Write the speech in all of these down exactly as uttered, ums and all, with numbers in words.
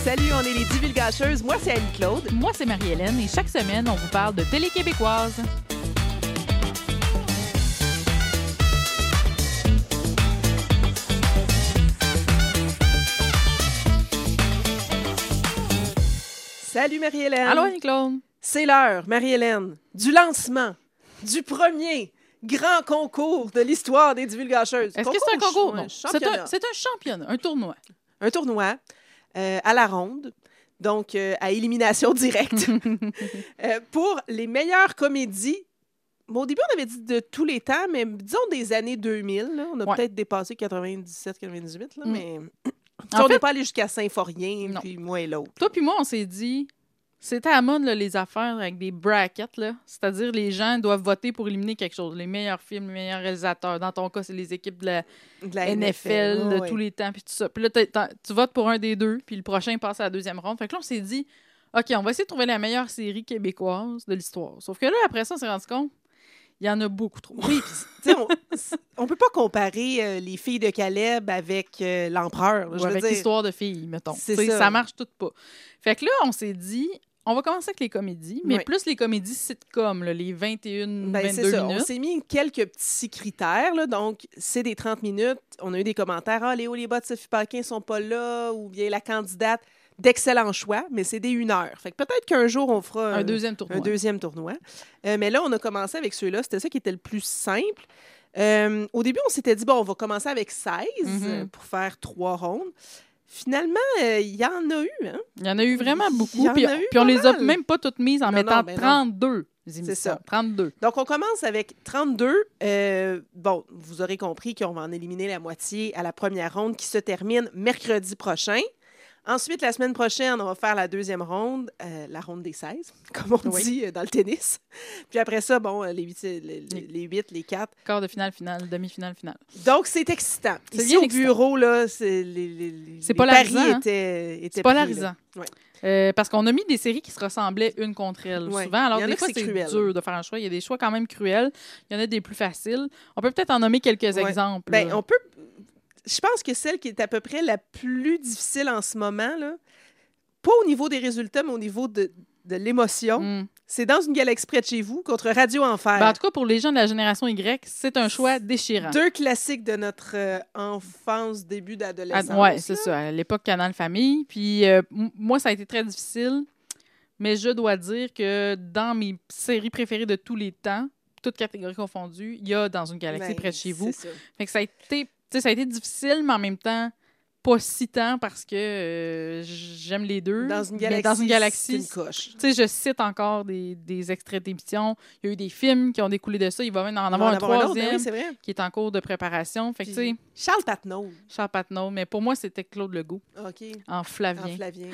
Salut, on est les Divulgacheuses. Moi, c'est Annie-Claude. Moi, c'est Marie-Hélène et chaque semaine, on vous parle de télé québécoise. Salut, Marie-Hélène. Allô, Annie-Claude. C'est l'heure, Marie-Hélène, du lancement du premier grand concours de l'histoire des Divulgacheuses. Est-ce que c'est un concours? Un Non, c'est un, c'est un championnat, un tournoi. Un tournoi euh, à la ronde, donc euh, à élimination directe, euh, pour les meilleures comédies. Bon, au début, on avait dit de tous les temps, mais disons des années deux mille. Là, on a Ouais. peut-être dépassé quatre-vingt-dix-sept quatre-vingt-dix-huit, là, Mm. mais En on fait- n'est pas allé jusqu'à Symphorien, Non. puis moi et l'autre. Toi puis moi, on s'est dit, c'était à la mode, là, les affaires avec des brackets, là. C'est-à-dire, les gens doivent voter pour éliminer quelque chose. Les meilleurs films, les meilleurs réalisateurs. Dans ton cas, c'est les équipes de la De la N F L, ouais, de ouais. tous les temps, puis tout ça. Puis là, t'as- t'as- tu votes pour un des deux, puis le prochain passe à la deuxième ronde. Fait que là, on s'est dit, OK, on va essayer de trouver la meilleure série québécoise de l'histoire. Sauf que là, après ça, on s'est rendu compte, il y en a beaucoup trop. Oui, puis, tu sais, on, on peut pas comparer euh, les filles de Caleb avec euh, l'empereur. là, Ou je veux avec dire. l'histoire de filles, mettons. C'est T'sais, ça. ça marche tout pas. Fait que là, on s'est dit, on va commencer avec les comédies, mais Oui. plus les comédies sitcom, là, les vingt et une, Ben, c'est vingt-deux ça. On minutes. s'est mis quelques petits critères. Là. Donc, c'est des trente minutes. On a eu des commentaires. Ah, Léo Léba de Sophie Paquin sont pas là. Ou bien la candidate. D'excellents choix, mais c'est des une heure. Fait que peut-être qu'un jour, on fera Un deuxième tournoi. un deuxième tournoi. Euh, mais là, on a commencé avec ceux-là. C'était ça qui était le plus simple. Euh, au début, on s'était dit, bon, on va commencer avec seize Mhm. euh, pour faire trois rondes. Finalement, euh, il y en a eu. Hein? Il y en a eu vraiment Il y beaucoup. en Puis, a eu puis on pas les a mal. même pas toutes mises en Non, mettant non, ben non. trente-deux émissions. ça. trente-deux. Donc, on commence avec trente-deux. Euh, bon, vous aurez compris qu'on va en éliminer la moitié à la première ronde qui se termine mercredi prochain. Ensuite, la semaine prochaine, on va faire la deuxième ronde, euh, la ronde des seize, comme on Oui. dit euh, dans le tennis. Puis après ça, bon, euh, les huit, les, les- les huit, les quatre. Quart de finale, finale, demi-finale, finale. Donc, c'est excitant. C'est Ici, bien au excitant. bureau, là, c'est les, les, les- C'est les polarisant, paris hein? étaient, étaient C'est pris, polarisant. là. Ouais. Euh, parce qu'on a mis des séries qui se ressemblaient une contre elles. Ouais. Souvent, alors Il y en des a que fois, c'est c'est cruel. dur de faire un choix. Il y a des choix quand même cruels. Il y en a des plus faciles. On peut peut-être en nommer quelques Ouais. exemples. Ben, là. on peut. Je pense que celle qui est à peu près la plus difficile en ce moment, là, pas au niveau des résultats, mais au niveau de, de l'émotion, Mm. c'est Dans une galaxie près de chez vous contre Radio Enfer. Ben, en tout cas, pour les gens de la génération Y, c'est un choix déchirant. Deux classiques de notre euh, enfance, début Ah, d'adolescence. ouais, c'est là. ça. À l'époque, Canal Famille. Puis euh, m- moi, ça a été très difficile. Mais je dois dire que dans mes séries préférées de tous les temps, toutes catégories confondues, il y a Dans une galaxie Ben, près de chez vous. c'est ça. Fait que ça a été, tu sais, ça a été difficile, mais en même temps, pas si tant parce que euh, j'aime les deux. Dans une Mais galaxie, dans une c'est galaxie, une coche. tu sais, je cite encore des, des extraits d'émissions. Il y a eu des films qui ont découlé de ça. Il va même en On va avoir un autre, ben troisième oui, c'est vrai. qui est en cours de préparation. Fait que, tu sais, Puis Charles Patnaud. Charles Patnaud. Mais pour moi, c'était Claude Legault OK. en En Flavien. Flavien.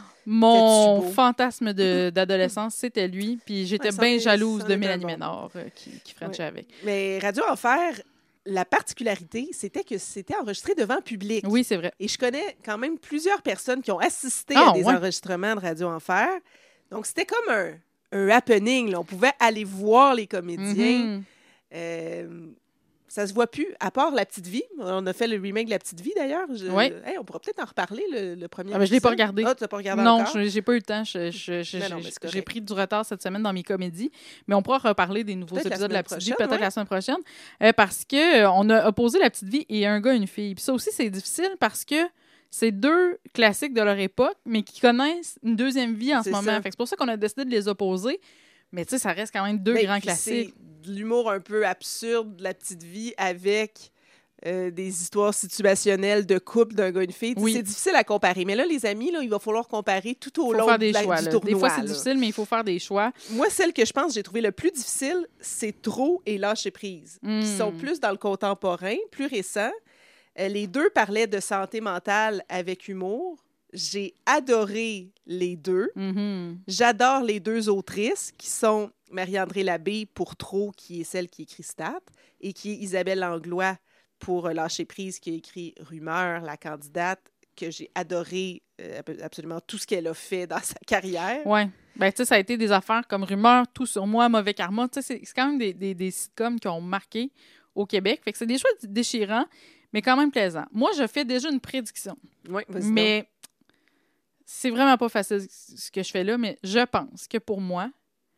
Mon C'était-tu beau? fantasme de- d'adolescence, c'était lui. Puis j'étais Ouais, c'en bien est- jalouse c'en de est un Mélanie bon. Ménard euh, qui, qui frenchait Ouais. avec. Mais Radio Enfer, la particularité, c'était que c'était enregistré devant public. Oui, c'est vrai. Et je connais quand même plusieurs personnes qui ont assisté Ah, à des ouais. enregistrements de Radio Enfer. Donc, c'était comme un, un happening. là. On pouvait aller voir les comédiens. Mhm. Euh, ça se voit plus, à part La Petite Vie. On a fait le remake de La Petite Vie, d'ailleurs. Je- Oui. Hey, on pourra peut-être en reparler, le, le premier Ah, ben, je l'ai pas épisode. regardé. Ah, tu l'as pas regardé Non, encore? je- j'ai pas eu le temps. Je- je- je- Ben non, mais j'ai- c'est correct. J'ai pris du retard cette semaine dans mes comédies, mais on pourra reparler des nouveaux Peut-être la épisodes de La semaine Petite Vie, prochaine, peut-être ouais. la semaine prochaine, euh, parce que euh, on a opposé La Petite Vie et Un gars, une fille. Puis ça aussi, c'est difficile parce que c'est deux classiques de leur époque, mais qui connaissent une deuxième vie en ce C'est moment. ça. Fait que c'est pour ça qu'on a décidé de les opposer. Mais tu sais, ça reste quand même deux Ben, grands puis classiques. C'est de l'humour un peu absurde de La Petite Vie avec euh, des histoires situationnelles de couple d'un gars et une fille. Tu sais, Oui. C'est difficile à comparer. Mais là, les amis, là, il va falloir comparer tout au Il long faut faire des de la- choix. du là. tournoi. Des fois, c'est là. difficile, mais il faut faire des choix. Moi, celle que je pense que j'ai trouvé le plus difficile, c'est Trop et Lâcher prise, Mm. qui sont plus dans le contemporain, plus récent. Euh, les deux parlaient de santé mentale avec humour. J'ai adoré les deux. Mhm. J'adore les deux autrices, qui sont Marie-André Labbé pour Trop, qui est celle qui écrit Stat, et qui est Isabelle Langlois pour euh, Lâcher prise, qui a écrit Rumeur, la candidate, que j'ai adoré euh, absolument tout ce qu'elle a fait dans sa carrière. Ouais. Ben, tu sais, ça a été des affaires comme Rumeur, Tout sur moi, Mauvais karma. Tu sais, c'est c'est quand même des, des, des sitcoms qui ont marqué au Québec. Fait que c'est des choix déchirants, mais quand même plaisants. Moi, je fais déjà une prédiction. Oui, vas-y donc. Mais c'est vraiment pas facile ce que je fais là, mais je pense que pour moi,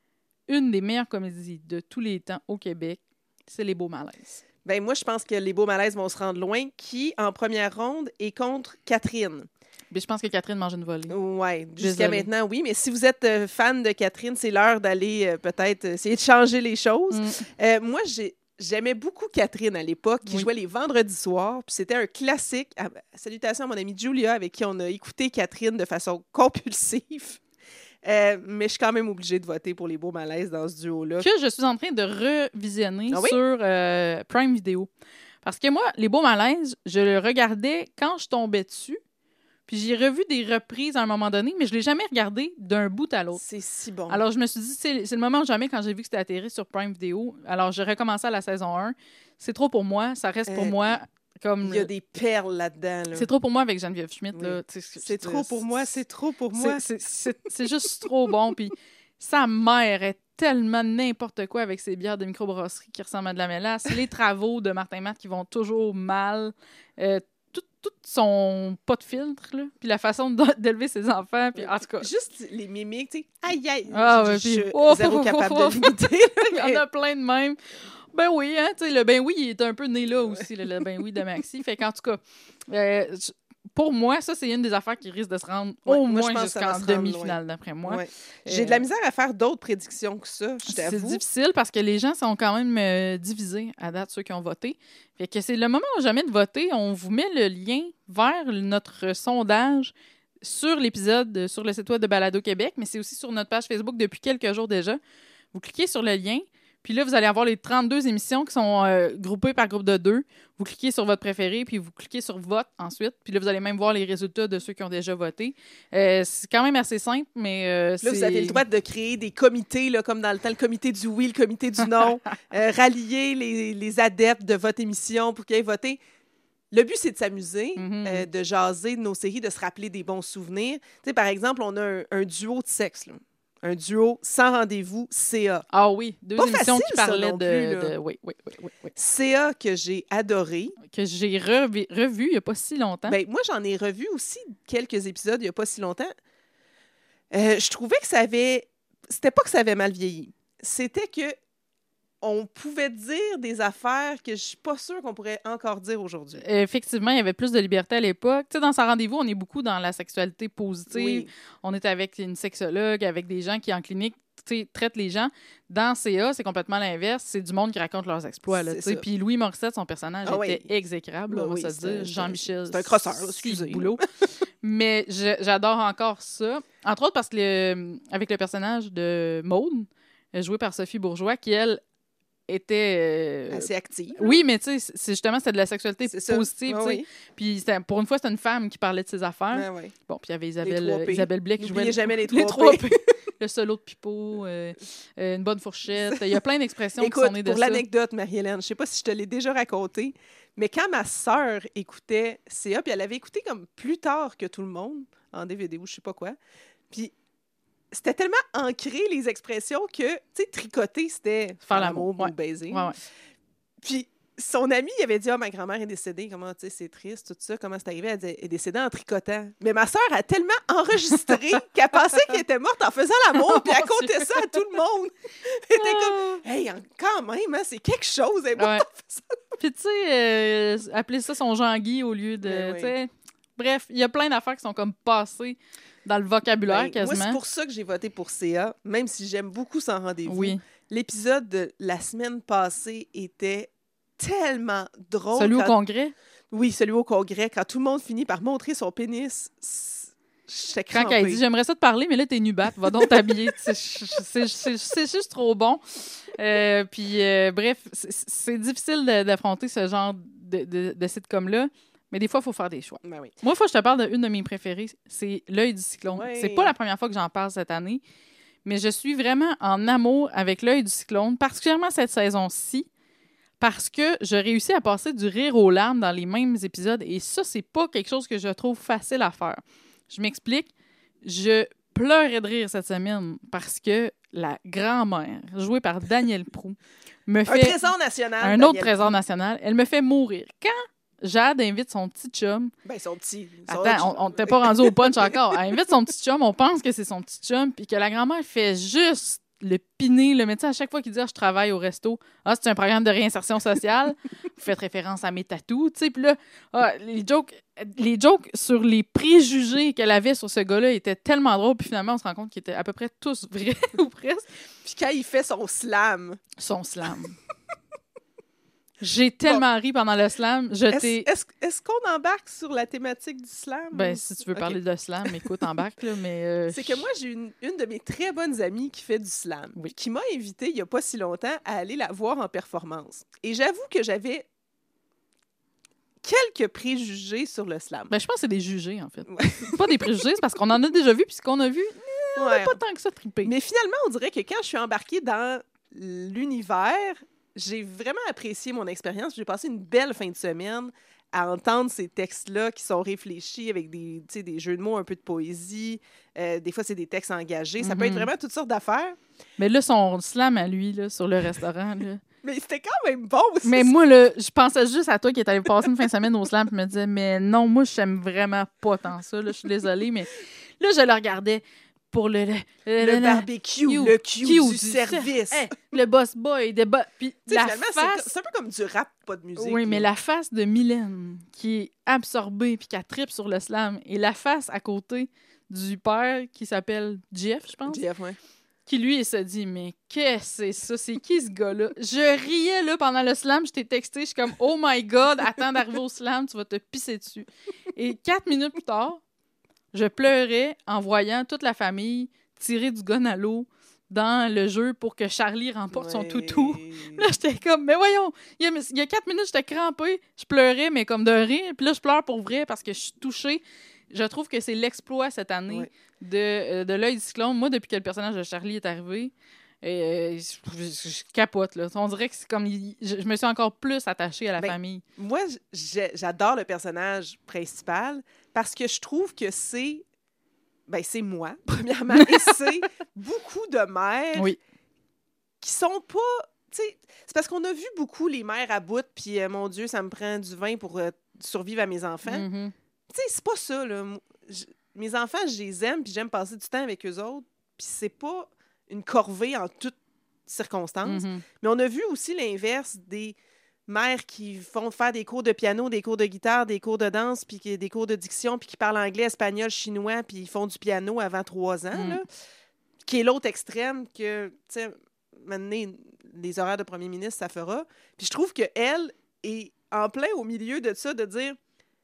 une des meilleures comédies de tous les temps au Québec, c'est Les Beaux Malaises. Ben moi, je pense que Les Beaux Malaises vont se rendre loin, qui, en première ronde, est contre Catherine. Mais je pense que Catherine mange une volée. Oui, jusqu'à Désolée. maintenant, oui. Mais si vous êtes euh, fan de Catherine, c'est l'heure d'aller euh, peut-être essayer de changer les choses. Mm. Euh, moi, j'ai... J'aimais beaucoup Catherine à l'époque, qui Oui. jouait les vendredis soirs. Puis c'était un classique. Ah, salutations à mon amie Julia, avec qui on a écouté Catherine de façon compulsive. Euh, mais je suis quand même obligée de voter pour Les Beaux Malaises dans ce duo-là. Que je suis en train de revisionner Ah oui? sur euh, Prime Video. Parce que moi, Les Beaux Malaises, je le regardais quand je tombais dessus. Puis j'ai revu des reprises à un moment donné, mais je ne l'ai jamais regardé d'un bout à l'autre. C'est si bon. Alors, je me suis dit, c'est, c'est le moment jamais quand j'ai vu que c'était atterri sur Prime Video. Alors, j'ai recommencé à la saison un. C'est trop pour moi. Ça reste pour Euh, moi comme... Il y a des perles là-dedans. Là. C'est trop pour moi avec Geneviève Schmidt. Oui. Là. C'est trop pour moi, c'est trop pour moi. C'est, c'est, c'est, c'est juste trop bon. Puis sa mère est tellement n'importe quoi avec ses bières de microbrasserie qui ressemblent à de la mélasse. Les travaux de Martin Matt qui vont toujours mal. Euh, tout, tout son pas de filtre, là. Puis la façon d'élever ses enfants. Puis en tout cas... Juste les mimiques, tu sais. Aïe, aïe. Ah, je, ouais, je, puis- je oh, zéro oh, capable oh, de l'imiter. Il y en a plein de même. Ben oui, hein, tu sais, le ben oui, il est un peu né là aussi, le, le ben oui de Maxi. Fait qu'en tout cas, euh, je- pour moi, ça, c'est une des affaires qui risque de se rendre Ouais, au moi, je moins pense que ça va jusqu'en se rendre demi-finale, d'après moi. Ouais. J'ai Euh, de la misère à faire d'autres prédictions que ça, je C'est t'avoue. difficile parce que les gens sont quand même euh, divisés à date, ceux qui ont voté. Fait que c'est le moment ou jamais de voter. On vous met le lien vers notre sondage sur l'épisode euh, sur le site web de Balado Québec, mais c'est aussi sur notre page Facebook depuis quelques jours déjà. Vous cliquez sur le lien, puis là, vous allez avoir les trente-deux émissions qui sont euh, groupées par groupe de deux. Vous cliquez sur votre préféré, puis vous cliquez sur vote ensuite. Puis là, vous allez même voir les résultats de ceux qui ont déjà voté. Euh, c'est quand même assez simple, mais euh, Là, c'est... vous avez le droit de créer des comités, là, comme dans le temps, le comité du oui, le comité du non, euh, rallier les, les adeptes de votre émission pour qu'ils aillent voter. Le but, c'est de s'amuser, Mhm. euh, de jaser de nos séries, de se rappeler des bons souvenirs. Tu sais, par exemple, on a un, un duo de sexe, là. Un duo sans rendez-vous, C A. Ah oui, deux Pas émissions facile, qui ça, parlaient non de, plus, là. de- Oui, oui, oui, oui, oui. C A que j'ai adoré. Que j'ai revu, revu il n'y a pas si longtemps. Ben, moi, j'en ai revu aussi quelques épisodes il n'y a pas si longtemps. Euh, je trouvais que ça avait... C'était pas que ça avait mal vieilli. C'était que on pouvait dire des affaires que je suis pas sûre qu'on pourrait encore dire aujourd'hui. Effectivement, il y avait plus de liberté à l'époque. Tu sais, dans sa rendez-vous, on est beaucoup dans la sexualité positive. Oui. On est avec une sexologue, avec des gens qui, en clinique, tu sais, traitent les gens. Dans C A, c'est complètement l'inverse. C'est du monde qui raconte leurs exploits. Là, C'est tu sais. ça. Puis Louis Morissette, son personnage, Ah était oui. exécrable, là, Ben on va oui, se c'est un- dire. Jean-Michel. c'est un crosseur, là, c'est excusez. le boulot. Mais je- j'adore encore ça. Entre autres parce que le, avec le personnage de Maude, joué par Sophie Bourgeois, qui, elle, était... euh, Assez active. oui, mais tu sais, c'est justement, c'était de la sexualité C'est ça. positive, Ah tu sais. oui. Puis c'était- pour une fois, c'était une femme qui parlait de ses affaires. Ah oui. Bon, puis il y avait Isabelle, trois P. euh, Isabelle Blais qui jouait... N'oubliez jamais les les trois trois P. Le solo de pipeau, euh, euh, une bonne fourchette. Il y a plein d'expressions qui Écoute, sont nées de pour ça. l'anecdote, Marie-Hélène, je sais pas si je te l'ai déjà raconté, mais quand ma sœur écoutait C A, puis elle avait écouté comme plus tard que tout le monde, en D V D ou je sais pas quoi, puis c'était tellement ancré, les expressions, que, tu sais, tricoter, c'était Faire l'amour, ou ouais. baiser. Ouais, ouais. Puis son ami, il avait dit, ah, ma grand-mère est décédée, comment, tu sais, c'est triste, tout ça, comment c'est arrivé? Elle disait, elle est décédée en tricotant. Mais ma sœur a tellement enregistré qu'elle pensait qu'elle était morte en faisant l'amour, puis elle Mon Dieu. comptait ça à tout le monde. Elle était comme, Ah. hey, en- quand même, hein, c'est quelque chose. Elle est morte Ouais. en faisant- Puis tu sais, euh, appeler ça son Jean-Guy au lieu de... Ben oui. tu sais, bref, il y a plein d'affaires qui sont comme passées dans le vocabulaire, Ben, moi, quasiment. c'est pour ça que j'ai voté pour C A, même si j'aime beaucoup Sans rendez-vous. Oui. L'épisode de la semaine passée était tellement drôle. Celui au quand- congrès, Oui, celui au congrès, quand tout le monde finit par montrer son pénis, c- j'étais quand crampée. elle dit « J'aimerais ça te parler, mais là, t'es nubate, va donc t'habiller. » C'est c'est- c'est- c'est juste trop bon. Euh, puis, euh, bref, c'est- c'est difficile de- d'affronter ce genre de, de, de sitcom-là, mais des fois, il faut faire des choix. Ben oui. Moi, il faut que je te parle d'une de mes préférées, c'est L'œil du cyclone. Ouais. C'est pas la première fois que j'en parle cette année, mais je suis vraiment en amour avec L'œil du cyclone, particulièrement cette saison-ci, parce que je réussis à passer du rire aux larmes dans les mêmes épisodes, et ça, c'est pas quelque chose que je trouve facile à faire. Je m'explique. Je pleurais de rire cette semaine parce que la grand-mère, jouée par Danielle Proulx, me Un fait... trésor national. un Daniel. autre trésor national. Elle me fait mourir. Quand Jade invite son petit chum. Ben, son petit. Son Attends, on t'est pas rendu au punch encore. Elle invite son petit chum, on pense que c'est son petit chum, puis que la grand-mère fait juste le piner. Le médecin, à chaque fois qu'il dit ah, « je travaille au resto », ah, c'est un programme de réinsertion sociale. Vous faites référence à mes tatous, tu sais. Puis là, ah, les jokes, les jokes sur les préjugés qu'elle avait sur ce gars-là étaient tellement drôles. Puis finalement, on se rend compte qu'ils étaient à peu près tous vrais ou presque. Puis quand il fait son slam. Son slam. J'ai tellement bon. ri pendant le slam. Je est-ce, t'ai... est-ce, est-ce qu'on embarque sur la thématique du slam? Ben, si tu veux okay. parler de slam, écoute, embarque, là, mais... Euh, c'est que moi, j'ai une, une de mes très bonnes amies qui fait du slam, oui. qui m'a invitée, il n'y a pas si longtemps, à aller la voir en performance. Et j'avoue que j'avais quelques préjugés sur le slam. Ben, je pense que c'est des jugés, en fait. Ouais. Pas des préjugés, c'est parce qu'on en a déjà vu, puis ce qu'on a vu, on n'a ouais. pas tant que ça trippé. Mais finalement, on dirait que quand je suis embarquée dans l'univers... J'ai vraiment apprécié mon expérience. J'ai passé une belle fin de semaine à entendre ces textes-là qui sont réfléchis avec des, des jeux de mots, un peu de poésie. Euh, des fois, c'est des textes engagés. Ça mm-hmm. peut être vraiment toutes sortes d'affaires. Mais là, son slam à lui, là, sur le restaurant... Là... Mais c'était quand même bon aussi. Mais moi, là, je pensais juste à toi qui est allé passer une fin de semaine au slam et me disais, mais non, moi, j'aime vraiment pas tant ça. Là, je suis désolée, mais là, je le regardais... pour le... Le, le, le barbecue, Q, le Q, Q du, du service. Hey, le boss boy. De bo... Puis la face... c'est, c'est un peu comme du rap, pas de musique. Oui, là. mais la face de Mylène, qui est absorbée puis qui trippe sur le slam, et la face à côté du père qui s'appelle Jeff, je pense. Jeff, oui. Qui, lui, il se dit, mais qu'est-ce que c'est ça? C'est qui ce gars-là? Je riais, là, pendant le slam. Je t'ai texté. Je suis comme, oh my God, attends d'arriver au slam, tu vas te pisser dessus. Et quatre minutes plus tard, je pleurais en voyant toute la famille tirer du gun à l'eau dans le jeu pour que Charlie remporte ouais. son toutou. Là, j'étais comme, mais voyons, il y a, il y a quatre minutes, j'étais crampée, je pleurais, mais comme de rire. Puis là, je pleure pour vrai parce que je suis touchée. Je trouve que c'est l'exploit cette année ouais. de, euh, de l'œil du cyclone. Moi, depuis que le personnage de Charlie est arrivé, euh, je, je, je capote. Là. On dirait que c'est comme... Je, je me suis encore plus attachée à la ben, famille. Moi, j'adore le personnage principal parce que je trouve que c'est... Ben, c'est moi, premièrement, et c'est beaucoup de mères oui. qui sont pas... T'sais, c'est parce qu'on a vu beaucoup les mères à bout, puis euh, mon Dieu, ça me prend du vin pour euh, survivre à mes enfants. Mm-hmm. Tu sais, c'est pas ça, là. Je, mes enfants, je les aime, puis j'aime passer du temps avec eux autres, puis c'est pas une corvée en toutes circonstances. Mm-hmm. Mais on a vu aussi l'inverse des mères qui font faire des cours de piano, des cours de guitare, des cours de danse, puis des cours de diction, puis qui parlent anglais, espagnol, chinois, puis ils font du piano avant trois ans, mm. là, qui est l'autre extrême que, tu sais, maintenant, les horaires de premier ministre, ça fera. Puis je trouve qu'elle est en plein au milieu de ça, de dire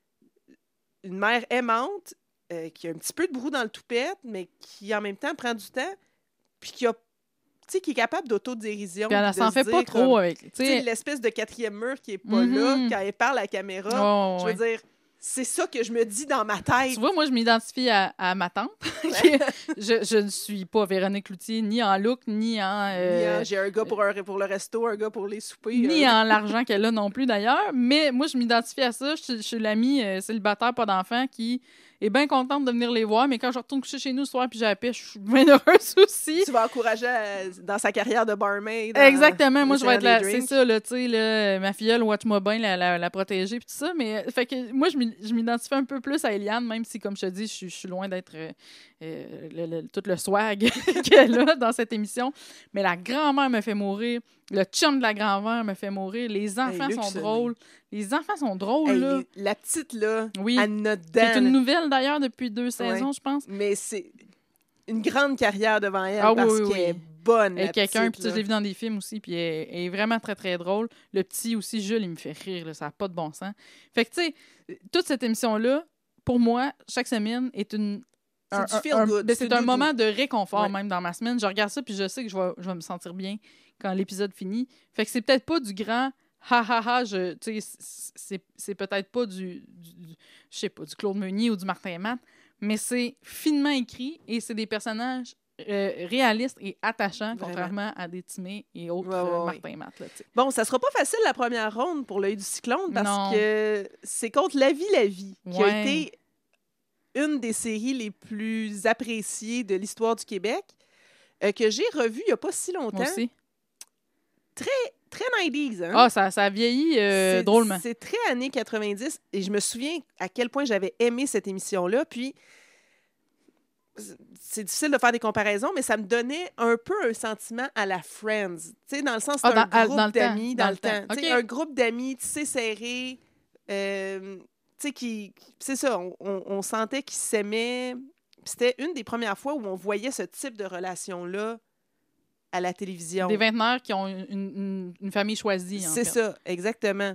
une mère aimante, euh, qui a un petit peu de brou dans le toupette, mais qui, en même temps, prend du temps, puis qui a tu sais, qui est capable d'autodérision. Puis elle s'en fait dire, pas trop comme, avec... Tu sais, l'espèce de quatrième mur qui est pas mm-hmm. là, quand elle parle à la caméra. Oh, je veux ouais. dire, c'est ça que je me dis dans ma tête. Tu vois, moi, je m'identifie à, à ma tante. je, je ne suis pas Véronique Cloutier, ni en look, ni en... Euh, ni en j'ai un gars pour, un, pour le resto, un gars pour les soupers. Ni euh. en l'argent qu'elle a non plus, d'ailleurs. Mais moi, je m'identifie à ça. Je, je suis l'amie euh, célibataire, pas d'enfant, qui est bien contente de venir les voir, mais quand je retourne coucher chez nous ce soir puis j'ai la pêche, je suis bien heureuse aussi. Tu vas encourager à, dans sa carrière de barmaid. Exactement. Moi, je vais être là. C'est ça, là, tu sais, là, ma filleule, watch-moi bien, la, la, la protéger puis tout ça. Mais, fait que moi, je m'identifie un peu plus à Eliane, même si, comme je te dis, je, je suis loin d'être euh, euh, le, le, tout le swag qu'elle a dans cette émission. Mais la grand-mère me fait mourir. Le chum de la grand-mère me fait mourir. Les enfants hey, sont drôles. Les enfants sont drôles, hey, là. Les, la petite, là, oui. Anne Nodden. C'est une nouvelle, d'ailleurs, depuis deux saisons, ouais. je pense. Mais c'est une grande carrière devant elle ah, parce oui, oui, qu'elle oui. est bonne, et quelqu'un, puis je l'ai vu dans des films aussi, puis elle, elle est vraiment très, très drôle. Le petit aussi, Jules, il me fait rire, là, ça n'a pas de bon sens. Fait que, tu sais, toute cette émission-là, pour moi, chaque semaine, est une... C'est un, du feel un, good. Ben, c'est un doudou. moment de réconfort, ouais. même, dans ma semaine. Je regarde ça, puis je sais que je vais, je vais me sentir bien quand l'épisode finit. Fait que c'est peut-être pas du grand ha ha ha, je, tu sais, c'est, c'est peut-être pas du, du, du je sais pas, du Claude Meunier ou du Martin et Matt, mais c'est finement écrit et c'est des personnages euh, réalistes et attachants, vraiment. Contrairement à des Timé et autres ouais, ouais, euh, Martin et Matt. Là, bon, ça sera pas facile la première ronde pour l'œil du cyclone parce non. que c'est contre La Vie, la Vie, qui ouais. a été une des séries les plus appréciées de l'histoire du Québec, euh, que j'ai revue il y a pas si longtemps. Moi aussi. Très, très très nineties, hein? Ah, ça, ça a vieilli euh, c'est, drôlement. C'est très années quatre-vingt-dix, et je me souviens à quel point j'avais aimé cette émission-là, puis c'est difficile de faire des comparaisons, mais ça me donnait un peu un sentiment à la Friends. Tu sais, dans le sens, c'est ah, un dans, groupe dans d'amis dans, dans le temps. temps. Tu sais, Okay. un groupe d'amis tissé serré, euh, tu sais, qui... C'est ça, on, on, on sentait qu'ils s'aimaient. C'était une des premières fois où on voyait ce type de relation-là à la télévision. Des vingtenaires qui ont une, une, une famille choisie, en C'est fait. ça, exactement.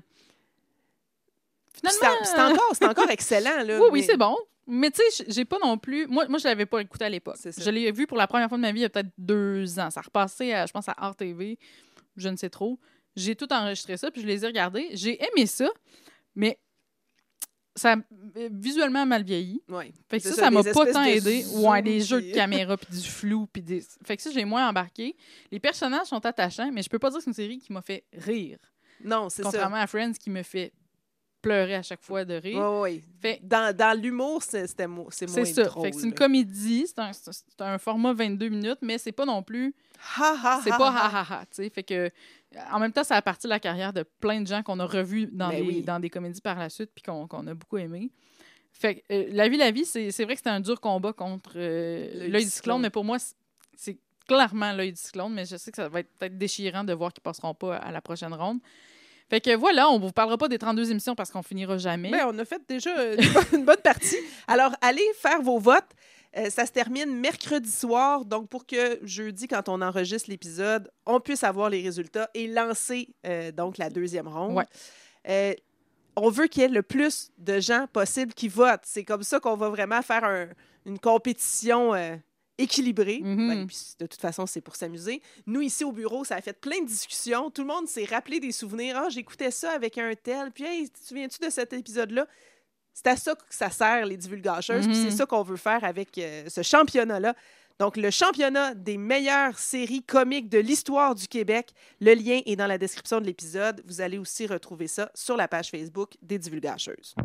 Finalement... C'est, c'est, encore, c'est encore excellent, là. Oui, oui, mais... c'est bon. Mais tu sais, j'ai pas non plus... Moi, moi je l'avais pas écouté à l'époque. Je l'ai vu pour la première fois de ma vie il y a peut-être deux ans. Ça repassait, à, je pense, à R T V. Je ne sais trop. J'ai tout enregistré ça, puis je les ai regardés. J'ai aimé ça, mais ça a visuellement mal vieilli. Ouais. Fait que ça, ça, ça m'a pas tant aidé. Ouais, des jeux de caméra, puis du flou, puis des... Fait que ça, j'ai moins embarqué. Les personnages sont attachants, mais je peux pas dire que c'est une série qui m'a fait rire. Non, c'est ça. Contrairement à Friends, qui me fait pleurer à chaque fois de rire. Oui, oui. Fait... Dans, dans l'humour, c'est, c'était mo- c'est moins c'est ça. drôle. Fait que c'est une comédie, c'est un, c'est un format vingt-deux minutes, mais c'est pas non plus... Ha, ha, c'est ha, pas ha, ha, ha, ha, tu sais. Fait que, en même temps, ça a parti de la carrière de plein de gens qu'on a revus dans, des, oui. dans des comédies par la suite, puis qu'on, qu'on a beaucoup aimé. Fait que, euh, La vie, la vie, c'est, c'est vrai que c'était un dur combat contre euh, L'œil, L'œil du cyclone, mais pour moi, c'est, c'est clairement L'œil du cyclone, mais je sais que ça va être peut-être déchirant de voir qu'ils passeront pas à la prochaine ronde. Fait que voilà, on vous parlera pas des trente-deux émissions parce qu'on finira jamais. Ben, on a fait déjà une bonne, une bonne partie. Alors, allez faire vos votes. Euh, ça se termine mercredi soir, donc pour que jeudi, quand on enregistre l'épisode, on puisse avoir les résultats et lancer euh, donc la deuxième ronde. Ouais. Euh, on veut qu'il y ait le plus de gens possible qui votent. C'est comme ça qu'on va vraiment faire un, une compétition euh, équilibrée. Mm-hmm. Ben, puis de toute façon, c'est pour s'amuser. Nous, ici au bureau, ça a fait plein de discussions. Tout le monde s'est rappelé des souvenirs. « Ah, j'écoutais ça avec un tel. Puis, hey, te souviens-tu de cet épisode-là? » C'est à ça que ça sert, les divulgacheuses. Mm-hmm. Puis c'est ça qu'on veut faire avec euh, ce championnat-là. Donc, le championnat des meilleures séries comiques de l'histoire du Québec. Le lien est dans la description de l'épisode. Vous allez aussi retrouver ça sur la page Facebook des divulgacheuses.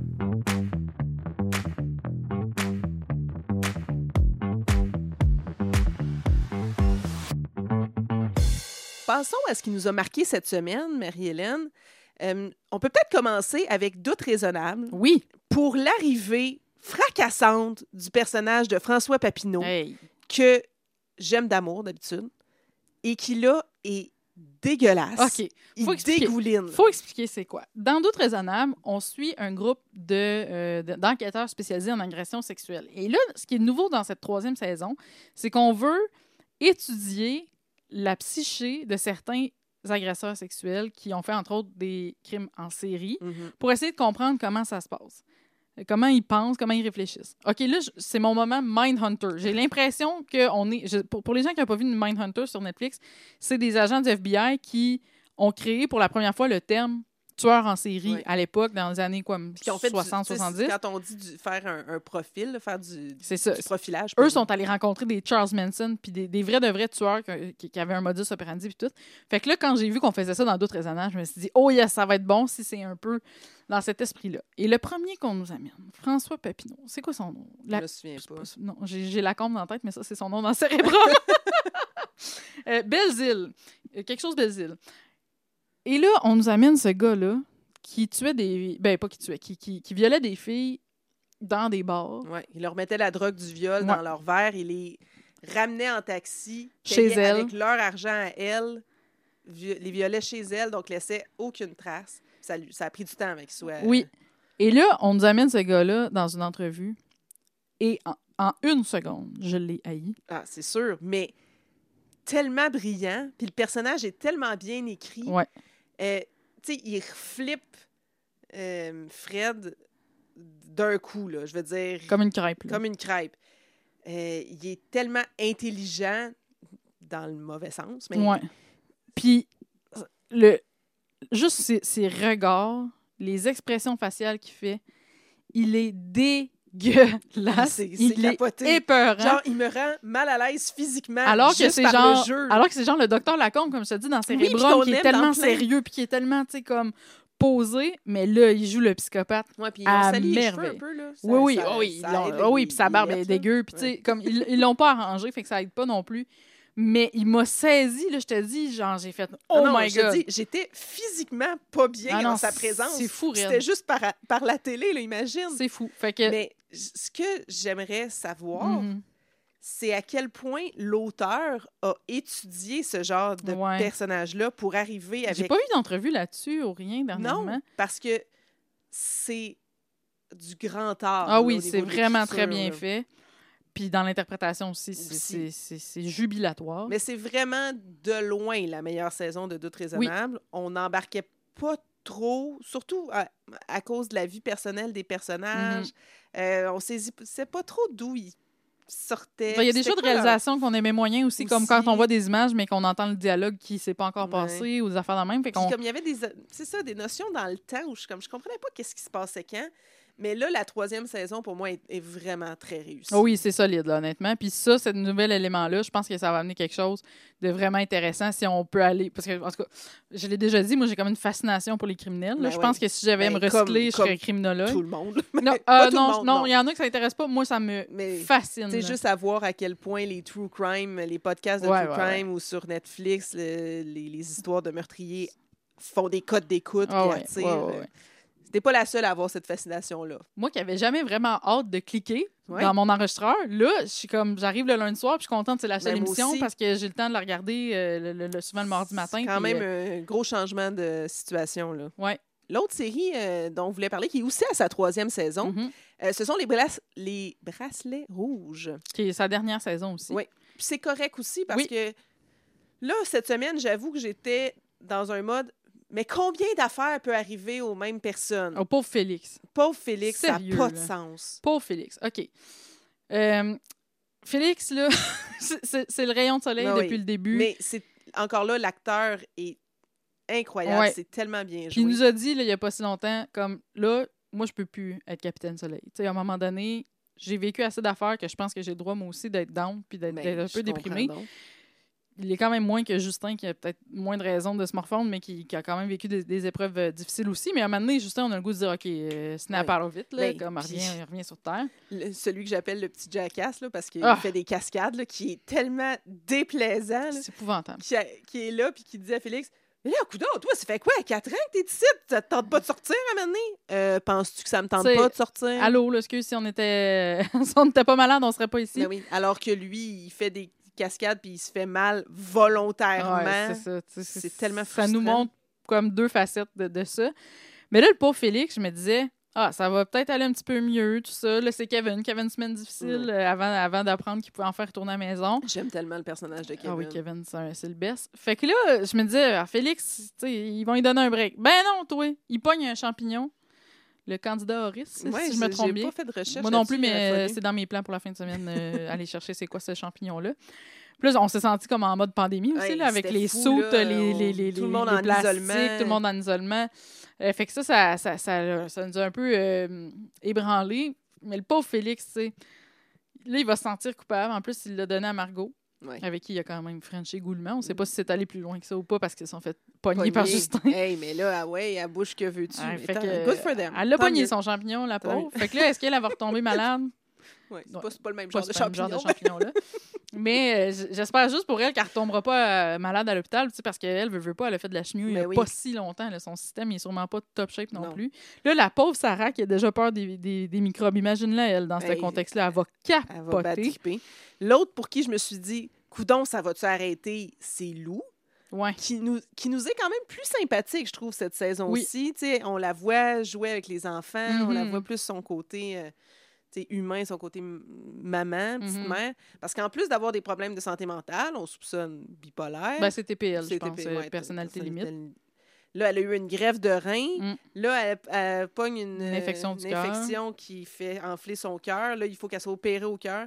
Passons à ce qui nous a marqué cette semaine, Marie-Hélène. Euh, on peut peut-être commencer avec Doute raisonnable. Oui. Pour l'arrivée fracassante du personnage de François Papineau, hey. que j'aime d'amour d'habitude, et qui là est dégueulasse. OK. Faut Il dégouline. Faut expliquer c'est quoi. Dans Doute raisonnable, on suit un groupe de, euh, de, d'enquêteurs spécialisés en agression sexuelle. Et là, ce qui est nouveau dans cette troisième saison, c'est qu'on veut étudier la psyché de certains agresseurs sexuels qui ont fait, entre autres, des crimes en série Mm-hmm. pour essayer de comprendre comment ça se passe. Comment ils pensent, comment ils réfléchissent. OK, là, c'est mon moment Mindhunter. J'ai l'impression que on est... Je, pour, pour les gens qui n'ont pas vu Mindhunter sur Netflix, c'est des agents du F B I qui ont créé pour la première fois le terme tueur en série oui. à l'époque, dans les années quoi, soixante soixante-dix. Quand on dit du, faire un, un profil, là, faire du, c'est ça. du profilage. Eux sont allés rencontrer des Charles Manson puis des, des vrais de vrais tueurs qui, qui avaient un modus operandi puis tout. Fait que là, quand j'ai vu qu'on faisait ça dans d'autres raisonnements, je me suis dit, oh yes, ça va être bon si c'est un peu dans cet esprit-là. Et le premier qu'on nous amène, François Papineau, c'est quoi son nom? La... Je me souviens pas. Non, j'ai, j'ai la combe dans la tête, mais ça, c'est son nom dans le cérébrum. euh, Belzile. Quelque chose Belzile. Et là, on nous amène ce gars-là qui tuait des... Ben, pas qui tuait, qui, qui, qui violait des filles dans des bars. Oui, il leur mettait la drogue du viol ouais. dans leur verre, il les ramenait en taxi, chez elle, avec leur argent à elle, les violait chez elle, donc laissait aucune trace. Ça, ça a pris du temps avant qu'il soit... Oui. Et là, on nous amène ce gars-là dans une entrevue, et en, en une seconde, je l'ai haï. Ah, c'est sûr, mais tellement brillant, puis le personnage est tellement bien écrit. Ouais. Euh, tu sais, il flippe euh, Fred d'un coup, là, je veux dire... Comme une crêpe. Là. Comme une crêpe. Euh, il est tellement intelligent, dans le mauvais sens, mais... Ouais. Puis, le, juste ses, ses regards, les expressions faciales qu'il fait, il est dégueulasse. C'est, c'est il capoté. Est épeurant. Genre, il me rend mal à l'aise physiquement alors juste que c'est par genre, le jeu. Alors que c'est genre le docteur Lacombe, comme je te dis, dans Cérébrum, oui, qui est tellement sérieux puis qui est tellement, tu sais, comme posé, mais là, il joue le psychopathe ouais, puis ils ont sali les cheveux un peu, là. Ça, oui, oui, ça, oui, ça oh, oui, puis sa barbe est dégueu, puis tu sais, comme ils, ils l'ont pas arrangé, fait que ça aide pas non plus. Mais il m'a saisi, là, je te dis, genre, j'ai fait « Oh non, non, my je God! » te dis, j'étais physiquement pas bien Ah non, en sa présence. c'est fou, C'était raide. juste par, par la télé, là, imagine. C'est fou. Fait que... Mais ce que j'aimerais savoir, Mhm. c'est à quel point l'auteur a étudié ce genre de Ouais. personnage-là pour arriver avec... J'ai pas eu d'entrevue là-dessus ou rien dernièrement. Non, parce que c'est du grand art. Ah là, oui, au niveau c'est de vraiment très l'écriture, bien là. fait. Puis dans l'interprétation aussi, c'est, Aussi. c'est, c'est, c'est jubilatoire. Mais c'est vraiment de loin la meilleure saison de Doute raisonnable. On n'embarquait pas trop, surtout à, à cause de la vie personnelle des personnages. Mm-hmm. Euh, on saisissait pas trop d'où ils sortaient. Ben, il y a des C'était jeux de quoi leur- réalisation qu'on aimait moyen aussi, Aussi. comme quand on voit des images, mais qu'on entend le dialogue qui s'est pas encore Ouais. passé ou des affaires de même. Fait Puis qu'on... comme il y avait des, c'est ça, des notions dans le temps où je, comme, je comprenais pas qu'est-ce qui se passait quand. Mais là, la troisième saison, pour moi, est, est vraiment très réussie. Oh oui, c'est solide, là, honnêtement. Puis ça, ce nouvel élément-là, je pense que ça va amener quelque chose de vraiment intéressant si on peut aller... Parce que, en tout cas, je l'ai déjà dit, moi, j'ai comme une fascination pour les criminels. Là. Ben je oui. pense que si j'avais à Ben, me recycler, comme- je serais comme criminologue. Tout le monde. Non, Pas euh, tout le non, monde, non, non. il y en a que ça n'intéresse pas. Moi, ça me Mais fascine. c'est là. juste à voir à quel point les true crime, les podcasts de Ouais, true ouais, crime ou sur Netflix, le- les, les histoires de meurtriers font des codes d'écoute Ah puis ouais, attirent. ouais, ouais, ouais. T'es pas la seule à avoir cette fascination-là. Moi qui avais jamais vraiment hâte de cliquer Ouais. dans mon enregistreur, là, je suis comme, j'arrive le lundi soir, puis je suis contente, c'est la seule Ben, moi émission aussi. parce que j'ai le temps de la regarder euh, le, le- le- souvent le mardi matin. C'est quand puis, même euh, un gros changement de situation. Là. ouais. L'autre série euh, dont on voulait parler, qui est aussi à sa troisième saison, Mhm. euh, ce sont les, bras- les bracelets rouges. Qui est sa dernière saison aussi. Oui. Puis c'est correct aussi parce Oui. que là, cette semaine, j'avoue que j'étais dans un mode. Mais combien d'affaires peut arriver aux mêmes personnes? Oh, pauvre Félix. Pauvre Félix, Sérieux, ça n'a pas de là. sens. Pauvre Félix. OK. Euh, Félix, là, c'est- c'est c'est le rayon de soleil Ah depuis oui. le début. Mais c'est encore là, l'acteur est incroyable. Ouais. C'est tellement bien Puis il joué. nous a dit, là, il n'y a pas si longtemps, comme, là, moi, je peux plus être Capitaine Soleil. Tu sais, à un moment donné, j'ai vécu assez d'affaires que je pense que j'ai le droit, moi aussi, d'être down puis d'être Ben, d'être un je peu déprimé. comprends donc. Il est quand même moins que Justin, qui a peut-être moins de raisons de se morfondre, mais qui, qui a quand même vécu des, des épreuves euh, difficiles aussi. Mais à un moment donné, Justin, on a le goût de dire, OK, euh, snap Ouais. out of it, là, Ben, comme puis- revient, revient sur Terre. Le- celui que j'appelle le petit jackass, là, parce qu'il Ah. fait des cascades, là, qui est tellement déplaisant, là, C'est épouvantable. qui, a- qui est là, puis qui dit à Félix, mais là, coudonc, toi, ça fait quoi, quatre ans que t'es ici? Ça te tente pas de sortir à un moment donné? Euh, penses-tu que ça me tente T'sais, pas de sortir? Allô, là, excuse, si on était si on n'était pas malade, on serait pas ici. Ben oui. Alors que lui, il fait des cascades, puis il se fait mal volontairement. Ouais, c'est ça. tu sais, C'est tellement Ça nous frustrant. montre comme deux facettes de, de ça. Mais là, le pauvre Félix, je me disais, ah, ça va peut-être aller un petit peu mieux, tout ça. Là, c'est Kevin. Kevin, une semaine difficile Mm. euh, avant, avant d'apprendre qu'il pouvait en faire retourner à la maison. J'aime tellement le personnage de Kevin. Ah oui, Kevin, c'est, un- c'est le best. Fait que là, je me disais, ah, Félix, tu sais, ils vont lui donner un break. Ben non, toi, il pogne un champignon. Le candidat Horace, Ouais, si je me j'ai- trompe j'ai bien. pas fait de recherche. Moi non plus, là-dessus, mais euh, euh, Folly. c'est dans mes plans pour la fin de semaine, euh, aller chercher c'est quoi ce champignon-là. Puis là, on s'est senti comme en mode pandémie aussi, Hey, là, avec c'était les fou, soutes, là. les, les, les, Tout le les- monde les en plastiques, isolement. tout le monde en isolement. Euh, fait que ça, ça, ça, ça, ça nous a un peu euh, ébranlé. Mais le pauvre Félix, tu sais, là, il va se sentir coupable. En plus, il l'a donné à Margot, Ouais. avec qui il a quand même Frenché goulûment. On sait pas si c'est allé plus loin que ça ou pas, parce qu'ils se sont fait pogner Pogné. par Justin. Hey, mais là, ah ouais, à bouche que veux-tu? Ouais, Mais fait tant- que, Good for them. elle l'a Tant pogné, mieux. son champignon, la Tant pauvre. Fait que là, est-ce qu'elle elle va retomber malade? Ouais, c'est Ouais. pas, c'est pas le même Pas genre de ce même champignon. genre de champignon-là. Mais euh, j- j'espère juste pour elle qu'elle ne retombera pas euh, malade à l'hôpital, tu sais, parce qu'elle veut, veut pas, elle a fait de la chimio il n'y a Ben oui. pas si longtemps. Là, son système il est sûrement pas top shape non, Non. plus. Là, la pauvre Sarah qui a déjà peur des, des, des microbes, imagine-la, elle, dans ce Hey, contexte-là, elle va Elle va capoter. battriper. L'autre pour qui je me suis dit, coudon, ça va-tu arrêter? C'est Lou, Ouais. qui nous, qui nous est quand même plus sympathique, je trouve, cette Oui. saison-ci. Tu sais, on la voit jouer avec les enfants, on la Mhm. voit plus son côté euh, tu sais, humain, son côté m- maman, petite Mhm. mère. Parce qu'en plus d'avoir des problèmes de santé mentale, on soupçonne bipolaire. Ben, c'est T P L, je C'est pense, T P, euh, ouais, personnalité personnalité limite. Là, elle a eu une greffe de rein. Mm. Là, elle, elle pogne une, Une infection euh, du une cœur. infection qui fait enfler son cœur. Là, il faut qu'elle soit opérée au cœur.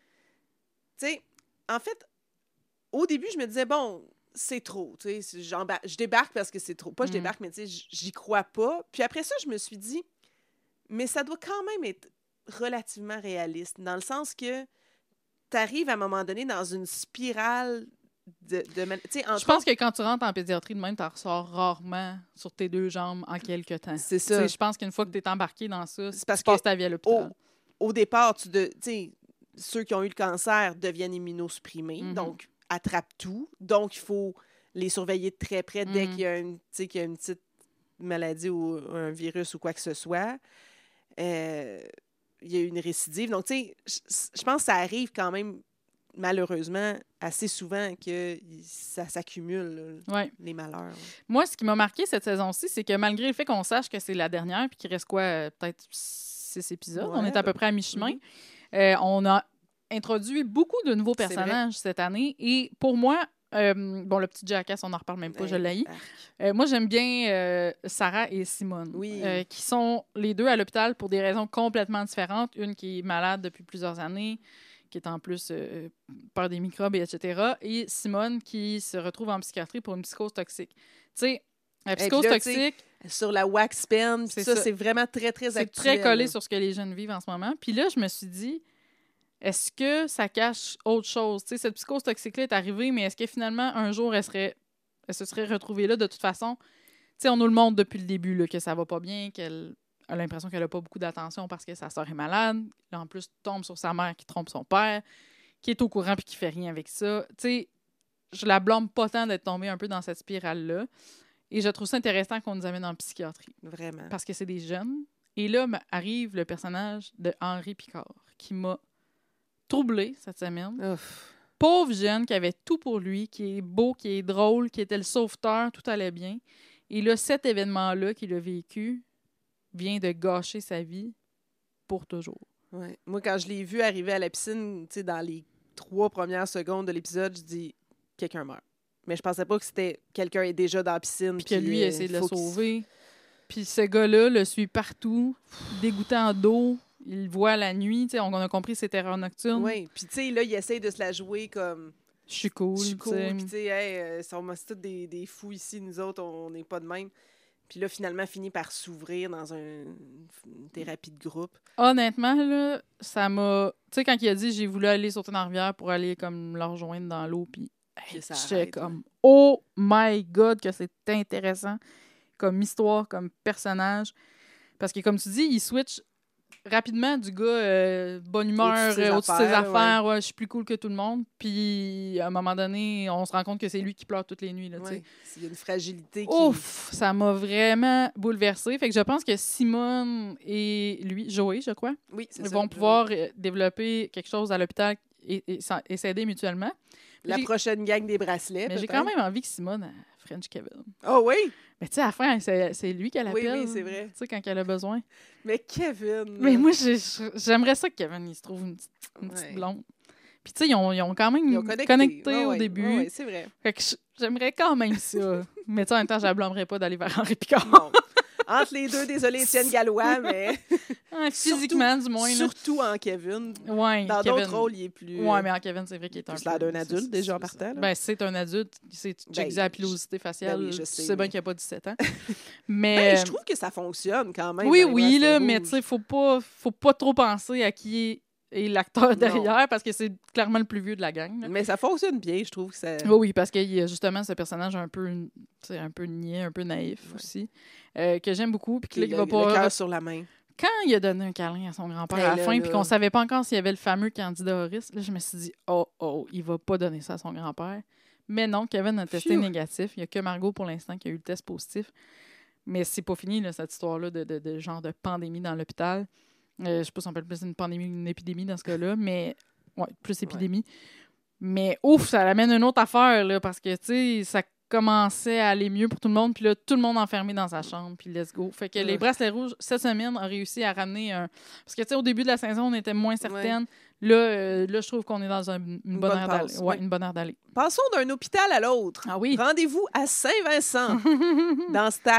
Tu sais, en fait, au début, je me disais, bon, c'est trop. Tu sais, j'embar- je débarque parce que c'est trop. Pas je Mm. débarque, mais tu sais, j- j'y crois pas. Puis après ça, je me suis dit, mais ça doit quand même être relativement réaliste, dans le sens que tu arrives à un moment donné dans une spirale de... de man- tu sais, entre Je pense que quand tu rentres en pédiatrie de même, tu en ressors rarement sur tes deux jambes en quelques temps. C'est Tu ça. sais, je pense qu'une fois que tu es embarqué dans ça, C'est parce tu passes que ta vie à l'hôpital. au départ, tu de, tu sais, ceux qui ont eu le cancer deviennent immunosupprimés. Mhm. Donc, attrapent tout. Donc, il faut les surveiller de très près dès Mm. qu'il y a une, tu sais, qu'il y a une petite maladie ou un virus ou quoi que ce soit. Euh, il y a une récidive. Donc, tu sais, je pense que ça arrive quand même, malheureusement, assez souvent que ça s'accumule, là, Ouais. les malheurs. Moi, ce qui m'a marqué cette saison-ci, c'est que malgré le fait qu'on sache que c'est la dernière puis qu'il reste quoi, euh, peut-être six épisodes, Ouais. on est à peu près à mi-chemin, Mhm. euh, on a introduit beaucoup de nouveaux C'est personnages cette année. Et pour moi, euh, bon, le petit Jackass, on n'en reparle même pas, Ouais. je l'ai. Arc. Euh, moi, j'aime bien euh, Sarah et Simone, Oui. euh, qui sont les deux à l'hôpital pour des raisons complètement différentes. Une qui est malade depuis plusieurs années, qui est en plus euh, peur des microbes, et cetera. Et Simone qui se retrouve en psychiatrie pour une psychose toxique. Tu sais, la puis psychose là, tu sais, toxique, Sur la wax pen, C'est ça, ça. c'est vraiment très, très c'est actuel. très collé là. sur ce que les jeunes vivent en ce moment. Puis là, je me suis dit, est-ce que ça cache autre chose? Tu sais, cette psychose toxique-là est arrivée, mais est-ce que finalement, un jour, elle, serait, elle se serait retrouvée là de toute façon? Tu sais, on nous le montre depuis le début là, que ça va pas bien, qu'elle a l'impression qu'elle a pas beaucoup d'attention parce que sa sœur est malade. Là, en plus, tombe sur sa mère qui trompe son père, qui est au courant puis qui fait rien avec ça. Tu sais, je la blâme pas tant d'être tombée un peu dans cette spirale-là. Et je trouve ça intéressant qu'on nous amène en psychiatrie. Vraiment. Parce que c'est des jeunes. Et là arrive le personnage de Henri Picard, qui m'a troublée cette semaine. Ouf. Pauvre jeune qui avait tout pour lui, qui est beau, qui est drôle, qui était le sauveteur, tout allait bien. Et là, cet événement-là qu'il a vécu vient de gâcher sa vie pour toujours. Ouais. Moi, quand je l'ai vu arriver à la piscine, tu sais, dans les trois premières secondes de l'épisode, je dis « quelqu'un meurt ». Mais je pensais pas que c'était quelqu'un est déjà dans la piscine. Puis que lui, euh, essaie de le faut qu'il- sauver. Puis ce gars-là le suit partout, dégoûtant d'eau. Il le voit la nuit. Tu sais, on a compris ses terreurs nocturnes. Oui, puis tu sais, là, il essaie de se la jouer comme Je suis cool. je suis tu cool, sais. puis tu sais, hey, euh, sont tous des, des fous ici, nous autres, on n'est pas de même. Puis là, finalement, finit par s'ouvrir dans un, une thérapie de groupe. Honnêtement, là, ça m'a... Tu sais, quand il a dit « j'ai voulu aller sauter dans la rivière pour aller comme le rejoindre dans l'eau », puis Puis ça j'étais arrête, comme « oh my God, que c'est intéressant comme histoire, comme personnage ». Parce que, comme tu dis, il switch rapidement du gars euh, bonne humeur, Au-dessus de ses euh, au-dessus de ses affaires, affaires, ouais. Ouais, je suis plus cool que tout le monde. Puis, à un moment donné, on se rend compte que c'est lui qui pleure toutes les nuits, là, tu sais. Ouais. Il y a une fragilité qui... Ouf, ça m'a vraiment bouleversée. Fait que je pense que Simone et lui, Joey, je crois, Oui, c'est ils ça. vont pouvoir euh, développer quelque chose à l'hôpital et, et, s'en- et s'aider mutuellement. La J'ai- prochaine gang des bracelets, Mais j'ai peut-être. quand même envie que Simone elle French Kevin. Oh oui! Mais tu sais, à la fin, c'est, c'est lui qu'elle Oui, appelle. oui, c'est vrai. Tu sais, quand elle a besoin. Mais Kevin... Mais là, moi, j'ai- j'aimerais ça que Kevin il se trouve une petite, une petite Ouais. blonde. Puis tu sais, ils ont, ils ont quand même ils ont connecté, connecté, Ouais, au ouais, début. ouais, ouais, c'est vrai. Fait que je- j'aimerais quand même ça. Mais tu sais, en même temps, je la blâmerais pas d'aller vers Henri Picard. Non. Entre les deux, désolé, Étienne Gallois, mais Ouais, physiquement, du moins. là. surtout en Kevin. Ouais, Dans Kevin. d'autres rôles, il est plus... Ouais, mais en Kevin, c'est vrai qu'il est un plus peu... l'air d'un c'est- adulte, c'est- déjà, en c'est- partant, là. Ben, c'est un adulte. C'est, tu checkes Ben, la pilosité faciale. ben oui, je tu sais, sais bien mais- qu'il n'y a pas dix-sept ans. Mais... Ben, je trouve que ça fonctionne quand même. oui, dans les oui, là, bracelets mais rouges. tu sais, faut pas, faut pas trop penser à qui est, est l'acteur derrière, parce que c'est clairement le plus vieux de la gang. là. Mais ça fonctionne bien, je trouve que ça... Oui, oui, parce qu'il y a justement ce personnage un peu, tu sais, un peu niais, un peu naïf Ouais. aussi, euh, que j'aime beaucoup. Puis que là, le, il va le pas... cœur sur la main. Quand il a donné un câlin à son grand-père Hey, à la là, fin, là. puis qu'on savait pas encore s'il y avait le fameux candidat Horace, là, je me suis dit, oh, oh, il va pas donner ça à son grand-père. Mais non, Kevin a testé Phew. négatif. Il y a que Margot, pour l'instant, qui a eu le test positif. Mais c'est pas fini, là, cette histoire-là de, de, de genre de pandémie dans l'hôpital. Euh, je sais pas si on appelle plus une pandémie ou une épidémie dans ce cas-là, mais ouais, plus épidémie. Mais ouf, ça amène une autre affaire, là, parce que, tu sais, ça commençait à aller mieux pour tout le monde, puis là, tout le monde enfermé dans sa chambre, puis let's go. Fait que Ouais. les bracelets rouges, cette semaine, ont réussi à ramener un... Parce que, tu sais, au début de la saison, on était moins certaines. Là, euh, là, je trouve qu'on est dans un- une, bonne, bonne aire passe, d'aller. Ouais, oui. une bonne aire d'aller. Passons d'un hôpital à l'autre. Ah oui? Rendez-vous à Saint-Vincent, dans Stat,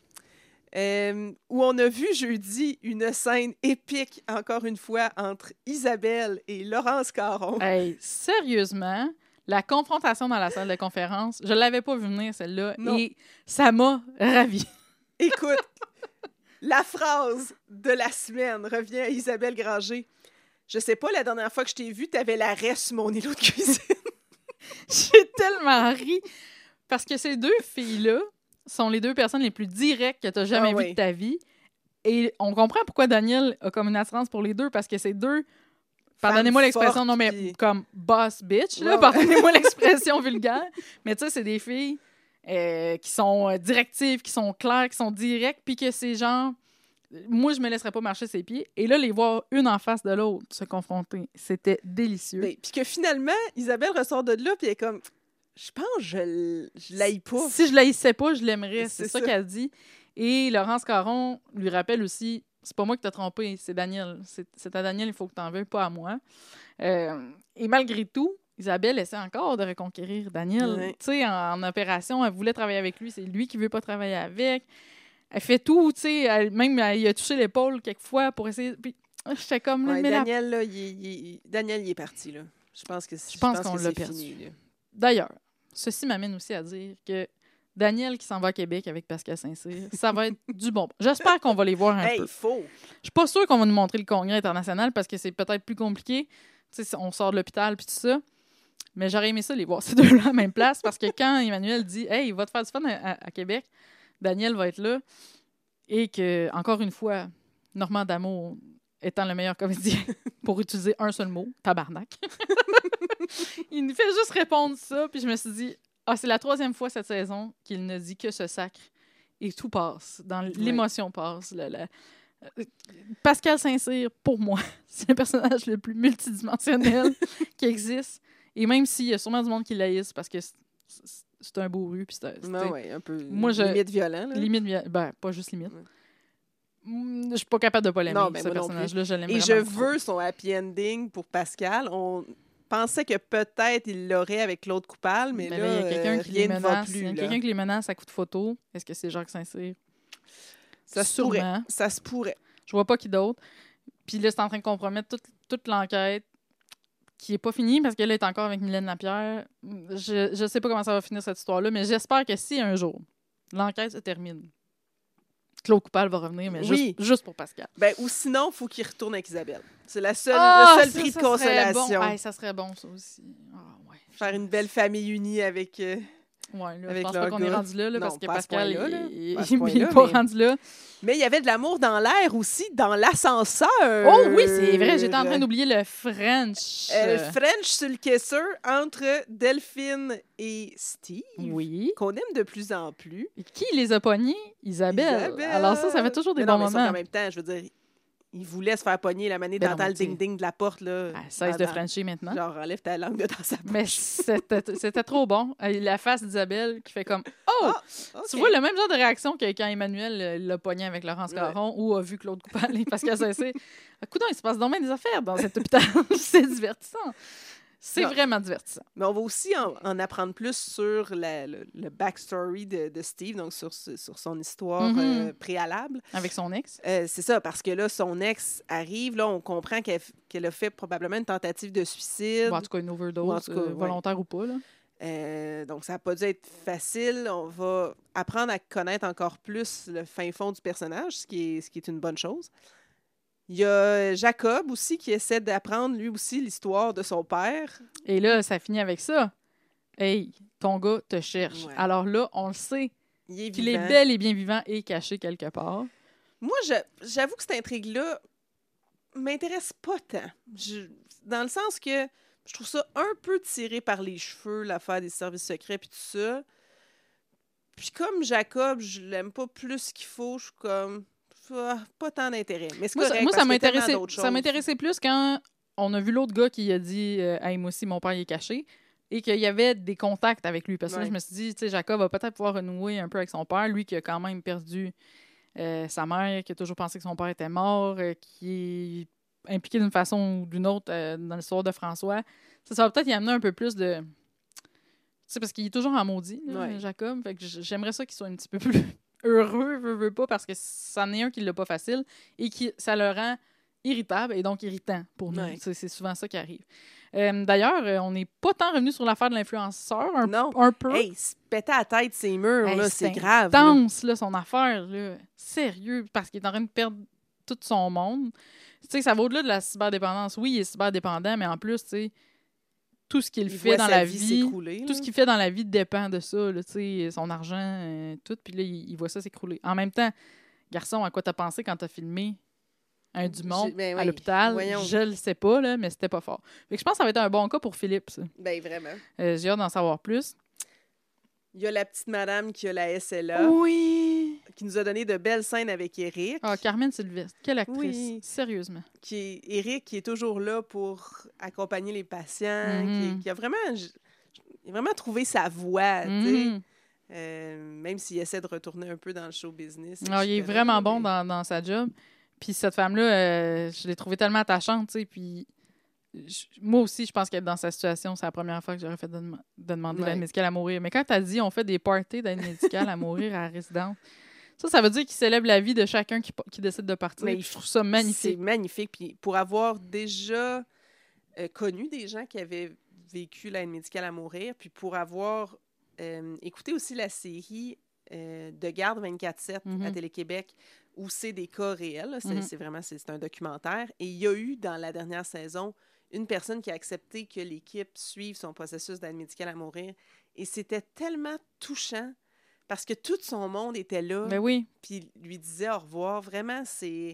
euh, où on a vu jeudi une scène épique, encore une fois, entre Isabelle et Laurence Caron. Hey, sérieusement, la confrontation dans la salle de conférence, je l'avais pas vu venir, celle-là, Non. et ça m'a ravie. Écoute, la phrase de la semaine revient à Isabelle Granger. Je sais pas, la dernière fois que je t'ai vue, t'avais l'arrêt sur mon îlot de cuisine. J'ai tellement ri. Parce que ces deux filles-là sont les deux personnes les plus directes que tu as jamais Ah vues oui. de ta vie. Et on comprend pourquoi Daniel a comme une attirance pour les deux, parce que c'est deux pardonnez-moi l'expression, forte, non, mais puis- comme boss bitch, là, Ouais, ouais. pardonnez-moi l'expression vulgaire. Mais tu sais, c'est des filles euh, qui sont euh, directives, qui sont claires, qui sont directes, puis que c'est genre... Moi, je me laisserais pas marcher ses pieds. Et là, les voir une en face de l'autre se confronter, c'était délicieux. Ben, puis que finalement, Isabelle ressort de là, puis elle est comme, je pense que je, l- je l'aille pas. Si je l'haïssais pas, je l'aimerais. C'est, C'est ça, ça. qu'elle dit. Et Laurence Caron lui rappelle aussi, c'est pas moi qui t'ai trompé, c'est Daniel. C'est, c'est à Daniel, il faut que t'en veuilles, pas à moi. Euh, et malgré tout, Isabelle essaie encore de reconquérir Daniel. Ouais. Tu sais, en, en opération, elle voulait travailler avec lui. C'est lui qui veut pas travailler avec. Elle fait tout, tu sais. elle- Même, elle, il a touché l'épaule quelquefois pour essayer... Puis, j'étais comme... là, Ouais, mais la- Daniel, là, il, est- il est- Daniel, il est parti, là. Je pense que, Je pense qu'on que l'a c'est perdu. fini, là. D'ailleurs, ceci m'amène aussi à dire que Daniel qui s'en va à Québec avec Pascal Saint-Cyr, ça va être du bon. J'espère qu'on va les voir un Hey, peu. il faut! Je suis pas sûre qu'on va nous montrer le congrès international parce que c'est peut-être plus compliqué. Tu sais, on sort de l'hôpital puis tout ça. Mais j'aurais aimé ça, les voir ces deux-là à la même place parce que quand Emmanuel dit « Hey, il va te faire du fun à, à- à Québec », Daniel va être là. Et que, encore une fois, Normand D'Amour étant le meilleur comédien pour utiliser un seul mot, tabarnak. Il nous fait juste répondre ça, puis je me suis dit, ah, c'est la troisième fois cette saison qu'il ne dit que ce sacre et tout passe. Dans l- Ouais. l'émotion passe. le- le- euh, Pascal Saint-Cyr, pour moi, c'est le personnage le plus multidimensionnel qui existe. Et même s'il y a sûrement du monde qui l'haïsse parce que c'est- c'est c'est un beau rue, puis c'est c'était Non, ouais, un peu Moi, je- limite violent, là. limite, vi- ben, pas juste limite. Ouais. Mm, Je suis pas capable de pas l'aimer, Non, ben, ce moi non personnage-là. Je l'aime Et je vraiment trop. veux son happy ending pour Pascal. On pensait que peut-être il l'aurait avec l'autre coupable, mais, Mais là, là, il y a quelqu'un euh, qui rien les ne va menace. plus. Il y a là. quelqu'un qui les menace à coups de photo. Est-ce que c'est Jacques Saint-Cyr? Ça se pourrait. Sûrement. Ça se pourrait. Je vois pas qui d'autre. Puis là, c'est en train de compromettre toute, toute l'enquête qui est pas finie parce qu'elle est encore avec Mylène Lapierre. Je, je sais pas comment ça va finir cette histoire-là, mais j'espère que si un jour l'enquête se termine, Claude Coupal va revenir, mais Oui. juste, juste pour Pascal. Ben, ou sinon, il faut qu'il retourne avec Isabelle. C'est la seule, Ah, le seul ça, prix ça de serait consolation. Bon. Hey, ça serait bon, ça aussi. Ah, ouais. Faire une belle famille unie avec... euh, Ouais, là, je avec pense leur pas qu'on est gars. rendu là, là Non, parce que pas à ce Pascal, point-là, là. il, Pas à ce il- il point-là, est pas mais- rendu là. Mais il y avait de l'amour dans l'air aussi, dans l'ascenseur. Oh oui, c'est vrai, j'étais en train d'oublier le French. Euh, French sur le caisseur entre Delphine et Steve, Oui. qu'on aime de plus en plus. Et qui les a pognés? Isabelle. Isabelle. Alors ça, ça fait toujours des Mais non, bons mais ça, moments. en même temps, je veux dire, il voulait se faire pogner la manée Ben non, d'entendre mais le tu sais. ding-ding de la porte. Là, Ah, cesse de dans- Frencher maintenant. Genre, enlève ta langue de dans sa bouche. Mais c'était c'était trop bon. Euh, La face d'Isabelle qui fait comme « Oh! Ah, OK. Tu vois le même genre de réaction que quand Emmanuel euh, l'a pogné avec Laurence Ouais. Caron ou a vu Claude Coupal et Pascal Saint-Cyr. Coudonc, il se passe donc bien des affaires dans cet hôpital. C'est divertissant. C'est Non. vraiment divertissant. Mais on va aussi en, en apprendre plus sur la- le, le backstory de, de Steve, donc sur, ce- sur son histoire Mhm. euh, préalable. Avec son ex. Euh, c'est ça, parce que là, son ex arrive, là, on comprend qu'elle qu'elle a fait probablement une tentative de suicide. Ou en tout cas une overdose, Ou en tout cas, euh, ouais. volontaire ou pas. Là. Euh, donc, ça n'a pas dû être facile. On va apprendre à connaître encore plus le fin fond du personnage, ce qui est, ce qui est une bonne chose. Il y a Jacob aussi qui essaie d'apprendre lui aussi l'histoire de son père. Et là, ça finit avec ça. Hey, ton gars te cherche. Ouais. Alors là, on le sait Il est qu'il est vivant. bel et bien vivant et caché quelque part. Moi, je- j'avoue que cette intrigue-là m'intéresse pas tant. Je- dans le sens que je trouve ça un peu tiré par les cheveux, l'affaire des services secrets puis tout ça. Puis comme Jacob, je l'aime pas plus qu'il faut, je suis comme... ah, pas tant d'intérêt. Mais c'est Moi, ça, correct, moi, parce ça qu'il y a tellement m'intéressait d'autres ça choses. m'intéressait plus quand on a vu l'autre gars qui a dit euh, Hey, moi aussi, mon père il est caché. Et qu'il y avait des contacts avec lui. Parce que là, Ouais. je me suis dit, tu sais, Jacob va peut-être pouvoir renouer un peu avec son père. Lui qui a quand même perdu euh, sa mère, qui a toujours pensé que son père était mort, euh, qui est impliqué d'une façon ou d'une autre euh, dans l'histoire de François. Ça, ça va peut-être y amener un peu plus de... Tu sais, parce qu'il est toujours en maudit, là, Ouais. Jacob. Fait que j- j'aimerais ça qu'il soit un petit peu plus heureux, veut, veut pas, parce que c'en est un qui l'a pas facile et qui ça le rend irritable et donc irritant pour nous. Ouais. C'est c'est souvent ça qui arrive. Euh, D'ailleurs, euh, on n'est pas tant revenu sur l'affaire de l'influenceur, un, Non. un peu. Hey, se péter à la tête ces murs, Hey, là, c'est c'est grave. là. Intense, là, son affaire, là. Sérieux, parce qu'il est en train de perdre tout son monde. Tu sais, ça va au-delà de la cyberdépendance. Oui, il est cyberdépendant, mais en plus, tu sais, tout ce qu'il Il fait voit dans sa la vie vie, s'écrouler, tout là. ce qu'il fait dans la vie dépend de ça, là, tu sais, son argent, euh, tout, puis là, il, il voit ça s'écrouler. En même temps, garçon, à quoi t'as pensé quand t'as filmé un Dumont J'ai- ben à oui, l'hôpital. voyons. Je le sais pas, là, mais c'était pas fort. Fait que je pense que ça va être un bon cas pour Philippe, ça. Ben, vraiment. Euh, j'ai hâte d'en savoir plus. Il y a la petite madame qui a la S L A, Oui! qui nous a donné de belles scènes avec Eric. Ah, Carmen Sylvestre, quelle actrice. Oui. Sérieusement. Qui est, Eric, qui est toujours là pour accompagner les patients, Mhm. qui, qui a vraiment, j- il a vraiment trouvé sa voie, tu sais. Mhm. Euh, même s'il essaie de retourner un peu dans le show business. Ah, il est je suis vraiment correcte, bon mais- dans, dans sa job. Puis cette femme-là, euh, je l'ai trouvée tellement attachante, tu sais. Puis je- moi aussi, je pense qu'être dans sa situation, c'est la première fois que j'aurais fait de, dem- de demander Ouais. l'aide médicale à mourir. Mais quand t'as dit on fait des parties d'aide médicale à mourir à la résidence, ça, ça veut dire qu'il célèbre la vie de chacun qui, qui décide de partir. Mais je trouve ça C'est magnifique. magnifique. Puis pour avoir déjà euh, connu des gens qui avaient vécu l'aide médicale à mourir, puis pour avoir euh, écouté aussi la série euh, de Garde vingt-quatre sept Mhm. à Télé-Québec, où c'est des cas réels, là. c'est Mhm. c'est vraiment c'est c'est un documentaire. Et il y a eu dans la dernière saison une personne qui a accepté que l'équipe suive son processus d'aide médicale à mourir. Et c'était tellement touchant parce que tout son monde était là. Mais oui. Puis lui disait au revoir. Vraiment, c'est...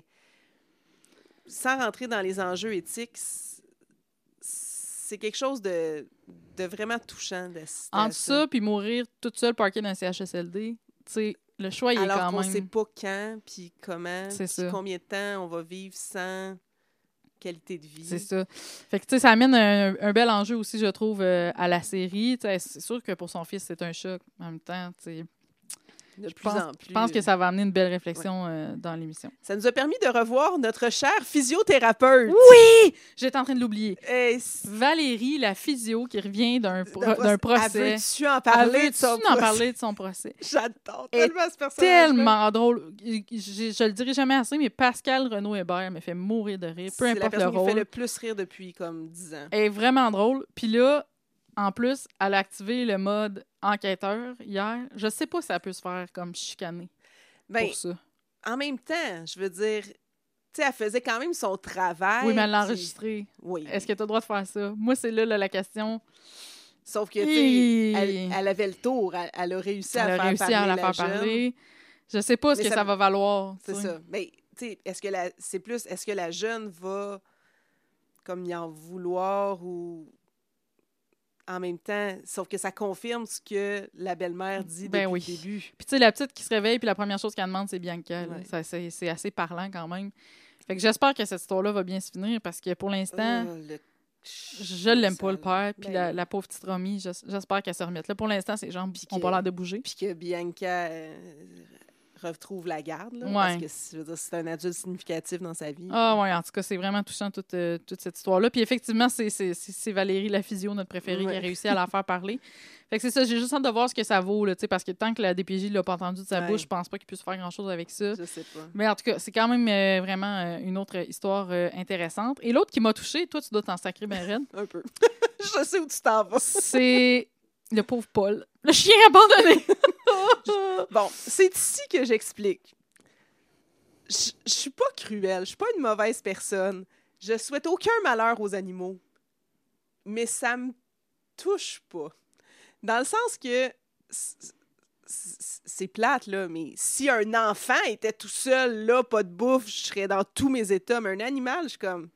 Sans rentrer dans les enjeux éthiques, c- c'est quelque chose de, de vraiment touchant d'assister à Entre ça, puis mourir toute seule parquée dans un C H S L D, tu sais, le choix, il est Alors quand qu'on même... sait pas quand, puis comment, C'est puis ça. combien de temps on va vivre sans qualité de vie. C'est ça. Fait que, tu sais, ça amène un, un bel enjeu aussi, je trouve, euh, à la série. Tu sais, c'est sûr que pour son fils, c'est un choc. En même temps, tu sais, De je plus pense, en plus. je pense que ça va amener une belle réflexion euh, dans l'émission. Ça nous a permis de revoir notre cher physiothérapeute. Oui! J'étais en train de l'oublier. Eh, c- Valérie, la physio, qui revient d'un pro- d'un d'un procès. procès. Elle veut-tu en parler Elle de son veut-tu en procès? parler de son procès? J'adore Elle est tellement ce personnage. Tellement drôle. Je, je, je le dirai jamais assez, mais Pascal Renaud-Hébert me fait mourir de rire, peu C'est la importe le personne qui me rôle. fait le plus rire depuis comme dix ans. Elle est vraiment drôle. Puis là, en plus, elle a activé le mode enquêteur hier. Je sais pas si ça peut se faire comme chicaner Ben, pour ça. en même temps, je veux dire, tu sais, elle faisait quand même son travail. Oui, mais elle l'a puis- enregistré. Oui. Est-ce que tu as le droit de faire ça? Moi, c'est là, là la question. Sauf que, tu Hi. sais, elle, elle avait le tour. Elle, elle a réussi à Elle a faire réussi parler à la la faire jeune. parler. Je sais pas ce Mais que ça- ça va valoir. C'est tu sais. ça. Mais, tu sais, est-ce que la, c'est plus, est-ce que la jeune va comme y en vouloir ou en même temps, sauf que ça confirme ce que la belle-mère dit Ben depuis oui. le début. Puis tu sais, la petite qui se réveille, puis la première chose qu'elle demande, c'est Bianca. là. Ouais. Ça, c'est, c'est assez parlant quand même. Fait que j'espère que cette histoire-là va bien se finir, parce que pour l'instant, Ah, le- je l'aime pas, le père. Puis Ben la, oui. la pauvre petite Romy, j'es- j'espère qu'elle se remette. Là, pour l'instant, ses jambes Puis ont que- pas l'air de bouger. Puis que Bianca euh, retrouve la garde, là, Ouais. parce que je veux dire, c'est un adulte significatif dans sa vie. Ah ouais, en tout cas, c'est vraiment touchant toute, euh, toute cette histoire-là. Puis effectivement, c'est, c'est, c'est, c'est Valérie la physio, notre préférée, qui Ouais. a réussi à la faire parler. Fait que c'est ça, j'ai juste hâte de voir ce que ça vaut, là, tu sais, parce que tant que la D P J l'a pas entendu de sa Ouais. bouche, je pense pas qu'il puisse faire grand-chose avec ça. Je sais pas. Mais en tout cas, c'est quand même euh, vraiment euh, une autre histoire euh, intéressante. Et l'autre qui m'a touchée, toi, tu dois t'en sacrer ben raide, Un peu. je sais où tu t'en vas. c'est le pauvre Paul. Le chien abandonné! Bon, c'est ici que j'explique. Je je suis pas cruelle, je suis pas une mauvaise personne. Je souhaite aucun malheur aux animaux. Mais ça me touche pas. Dans le sens que c- c- c'est plate, là, mais si un enfant était tout seul, là, pas de bouffe, je serais dans tous mes états. Mais un animal, je suis comme...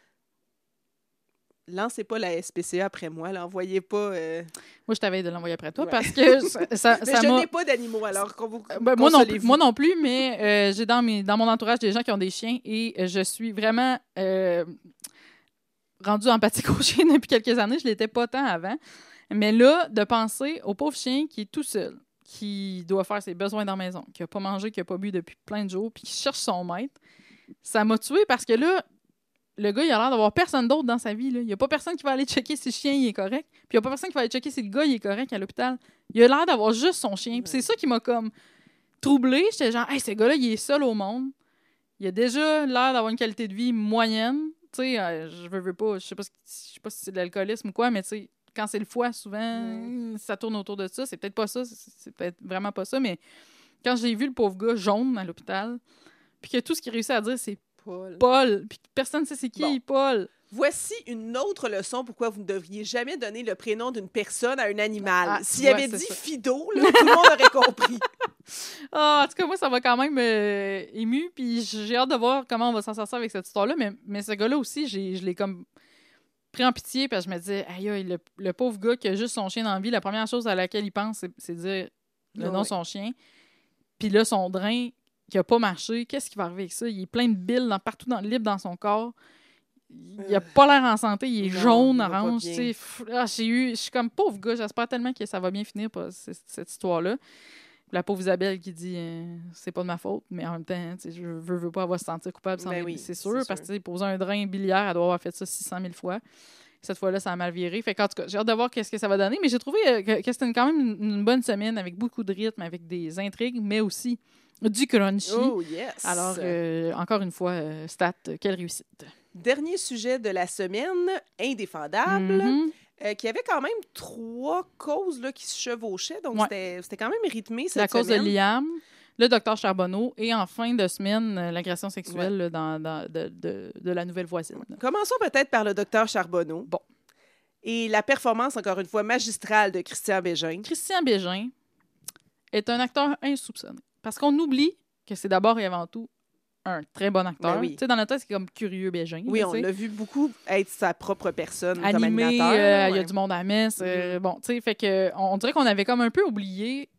Lancez pas la S P C A après moi, là, envoyez pas... euh, Moi, je t'avais de l'envoyer après toi Ouais. parce que ça, ça, Mais ça je m'a... n'ai pas d'animaux, alors qu'on vous Euh, ben, moi, non plus, consolez-vous. moi non plus, mais euh, j'ai dans, mes, dans mon entourage des gens qui ont des chiens et euh, je suis vraiment euh, rendue empathique aux chiens depuis quelques années. Je ne l'étais pas tant avant. Mais là, de penser au pauvre chien qui est tout seul, qui doit faire ses besoins dans la maison, qui n'a pas mangé, qui n'a pas bu depuis plein de jours, puis qui cherche son maître, ça m'a tuée parce que là, le gars, il a l'air d'avoir personne d'autre dans sa vie. Là. Il n'y a pas personne qui va aller checker si le chien il est correct. Puis il n'y a pas personne qui va aller checker si le gars il est correct à l'hôpital. Il a l'air d'avoir juste son chien. Puis c'est ça qui m'a comme troublée. J'étais genre, hey, ce gars-là, il est seul au monde. Il a déjà l'air d'avoir une qualité de vie moyenne. Tu sais, euh, je veux, veux pas, je sais pas, ce- je sais pas si c'est de l'alcoolisme ou quoi, mais tu sais, quand c'est le foie, souvent, Mm. ça tourne autour de ça. C'est peut-être pas ça, c'est c'est peut-être vraiment pas ça, mais quand j'ai vu le pauvre gars jaune à l'hôpital, puis que tout ce qu'il réussit à dire, c'est Paul. Paul, puis personne ne sait c'est qui, Bon. Paul. Voici une autre leçon pourquoi vous ne devriez jamais donner le prénom d'une personne à un animal. Ah, S'il ouais, avait dit ça. Fido, là, tout le monde aurait compris. Ah, en tout cas, moi, ça m'a quand même euh, ému, puis j'ai hâte de voir comment on va s'en sortir avec cette histoire-là, mais, mais ce gars-là aussi, j'ai, je l'ai comme pris en pitié, parce que je me disais, aïe, aïe, le, le pauvre gars qui a juste son chien dans la vie, la première chose à laquelle il pense, c'est, c'est dire le Ouais. nom de son chien, puis là, son drain qui a pas marché, qu'est-ce qui va arriver avec ça? Il est plein de billes dans, partout dans, libre dans son corps. Il a pas l'air en santé, il est Non, jaune, il va pas orange, bien. tu sais. Pff, ah, j'ai eu, je suis comme pauvre gars, j'espère tellement que ça va bien finir pour cette, cette histoire-là. La pauvre Isabelle qui dit euh, c'est pas de ma faute, mais en même temps, tu sais, je veux, veux pas avoir se sentir coupable, Ben sans- oui, c'est c'est sûr, sûr. parce que tu sais, poser un drain biliaire, elle doit avoir fait ça six cent mille fois. Cette fois-là, ça a mal viré. Fait qu'en tout cas, j'ai hâte de voir qu'est-ce que ça va donner, mais j'ai trouvé euh, que, que c'était quand même une, une bonne semaine avec beaucoup de rythme, avec des intrigues, mais aussi du crunchy. Oh, yes! Alors, euh, encore une fois, euh, Stat, euh, quelle réussite. Dernier sujet de la semaine, indéfendable, Mhm. euh, qui avait quand même trois causes là, qui se chevauchaient, donc Ouais. c'était, c'était quand même rythmé cette La cause semaine. de Liam, le docteur Charbonneau, et en fin de semaine, euh, l'agression sexuelle là, dans, dans- de, de- de la nouvelle voisine. Commençons peut-être par le docteur Charbonneau. Bon. Et la performance, encore une fois, magistrale de Christian Bégin. Christian Bégin est un acteur insoupçonné. Parce qu'on oublie que c'est d'abord et avant tout un très bon acteur. Ben oui. Tu sais, dans notre tête, c'est comme Curieux Bégin. Oui, là, on tu sais. l'a vu beaucoup être sa propre personne comme Animé, animateur. euh, là, il y a ouais. du monde à la messe. euh, Mhm. Bon, tu sais, fait que on, on dirait qu'on avait comme un peu oublié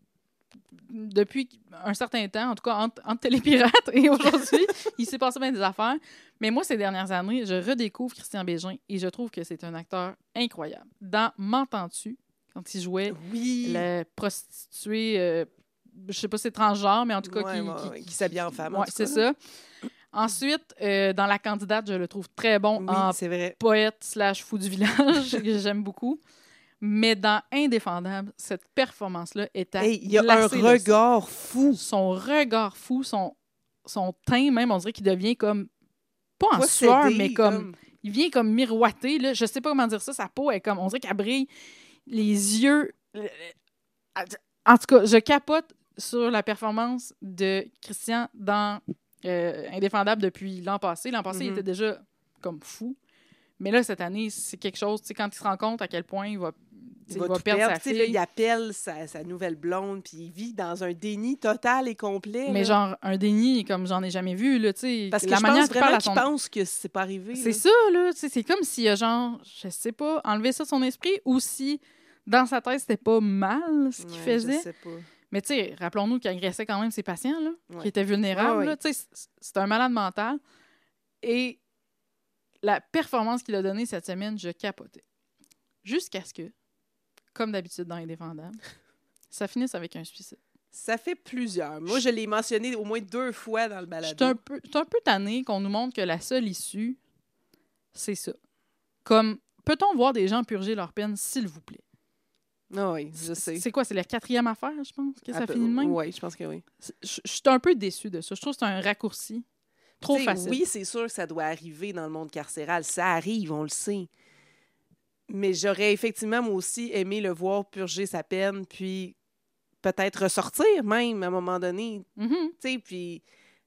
depuis un certain temps, en tout cas entre, entre Télépirates et aujourd'hui, il s'est passé bien des affaires. Mais moi, ces dernières années, je redécouvre Christian Bégin et je trouve que c'est un acteur incroyable. Dans M'entends-tu, quand il jouait Oui. la prostituée, euh, je sais pas si c'est transgenre, mais en tout cas Ouais, qui, ouais, qui, ouais, qui s'habille en femme, en Ouais, tout c'est cas, là. ça. Ensuite, euh, dans La Candidate, je le trouve très bon Oui, en c'est vrai. poète slash fou du village, que j'aime beaucoup. Mais dans Indéfendable, cette performance-là est à Hey, il y a un glacer le sang. regard fou. Son regard fou, son, son teint même, on dirait qu'il devient comme, pas en Pas sueur, cédé, mais comme, il vient comme miroiter, là. Je sais pas comment dire ça, sa peau est comme, on dirait qu'elle brille, les yeux... En tout cas, je capote sur la performance de Christian dans euh, Indéfendable depuis l'an passé. L'an passé, Mhm. il était déjà comme fou. Mais là, cette année, c'est quelque chose, tu sais, quand il se rend compte à quel point il va, tu sais, Il il va, va tout perdre perdre. sa Tu sais, là, fille. il appelle sa, sa nouvelle blonde, puis il vit dans un déni total et complet. Mais là. genre, un déni comme j'en ai jamais vu, là, tu sais. Parce que la je manière pense qu'il parle vraiment à qu'il son... pense que c'est pas arrivé. C'est là. ça, là, tu sais, c'est comme s'il a genre, je sais pas, enlevé ça de son esprit ou si, dans sa tête, c'était pas mal ce qu'il Ouais, faisait. Je sais pas. Mais tu sais, rappelons-nous qu'il agressait quand même ses patients, là, Ouais. qui étaient vulnérables. Ouais, ouais. Là, tu sais, c'est- c'est un malade mental. Et la performance qu'il a donnée cette semaine, je capotais. Jusqu'à ce que, comme d'habitude dans Indéfendable, ça finisse avec un suicide. Ça fait plusieurs. Moi, je l'ai mentionné au moins deux fois dans le Je balado. suis un peu, je suis un peu tannée qu'on nous montre que la seule issue, c'est ça. Comme, peut-on voir des gens purger leur peine, s'il vous plaît? Ah oui, je sais. C'est quoi? C'est la quatrième affaire, je pense, que ça Un peu- finit de même? Oui, je pense que oui. C'est- Je je suis un peu déçue de ça. Je trouve que c'est un raccourci trop T'sais, facile. Oui, c'est sûr que ça doit arriver dans le monde carcéral. Ça arrive, on le sait. Mais j'aurais effectivement, moi aussi, aimé le voir purger sa peine, puis peut-être ressortir même à un moment donné. Mhm. Tu sais, puis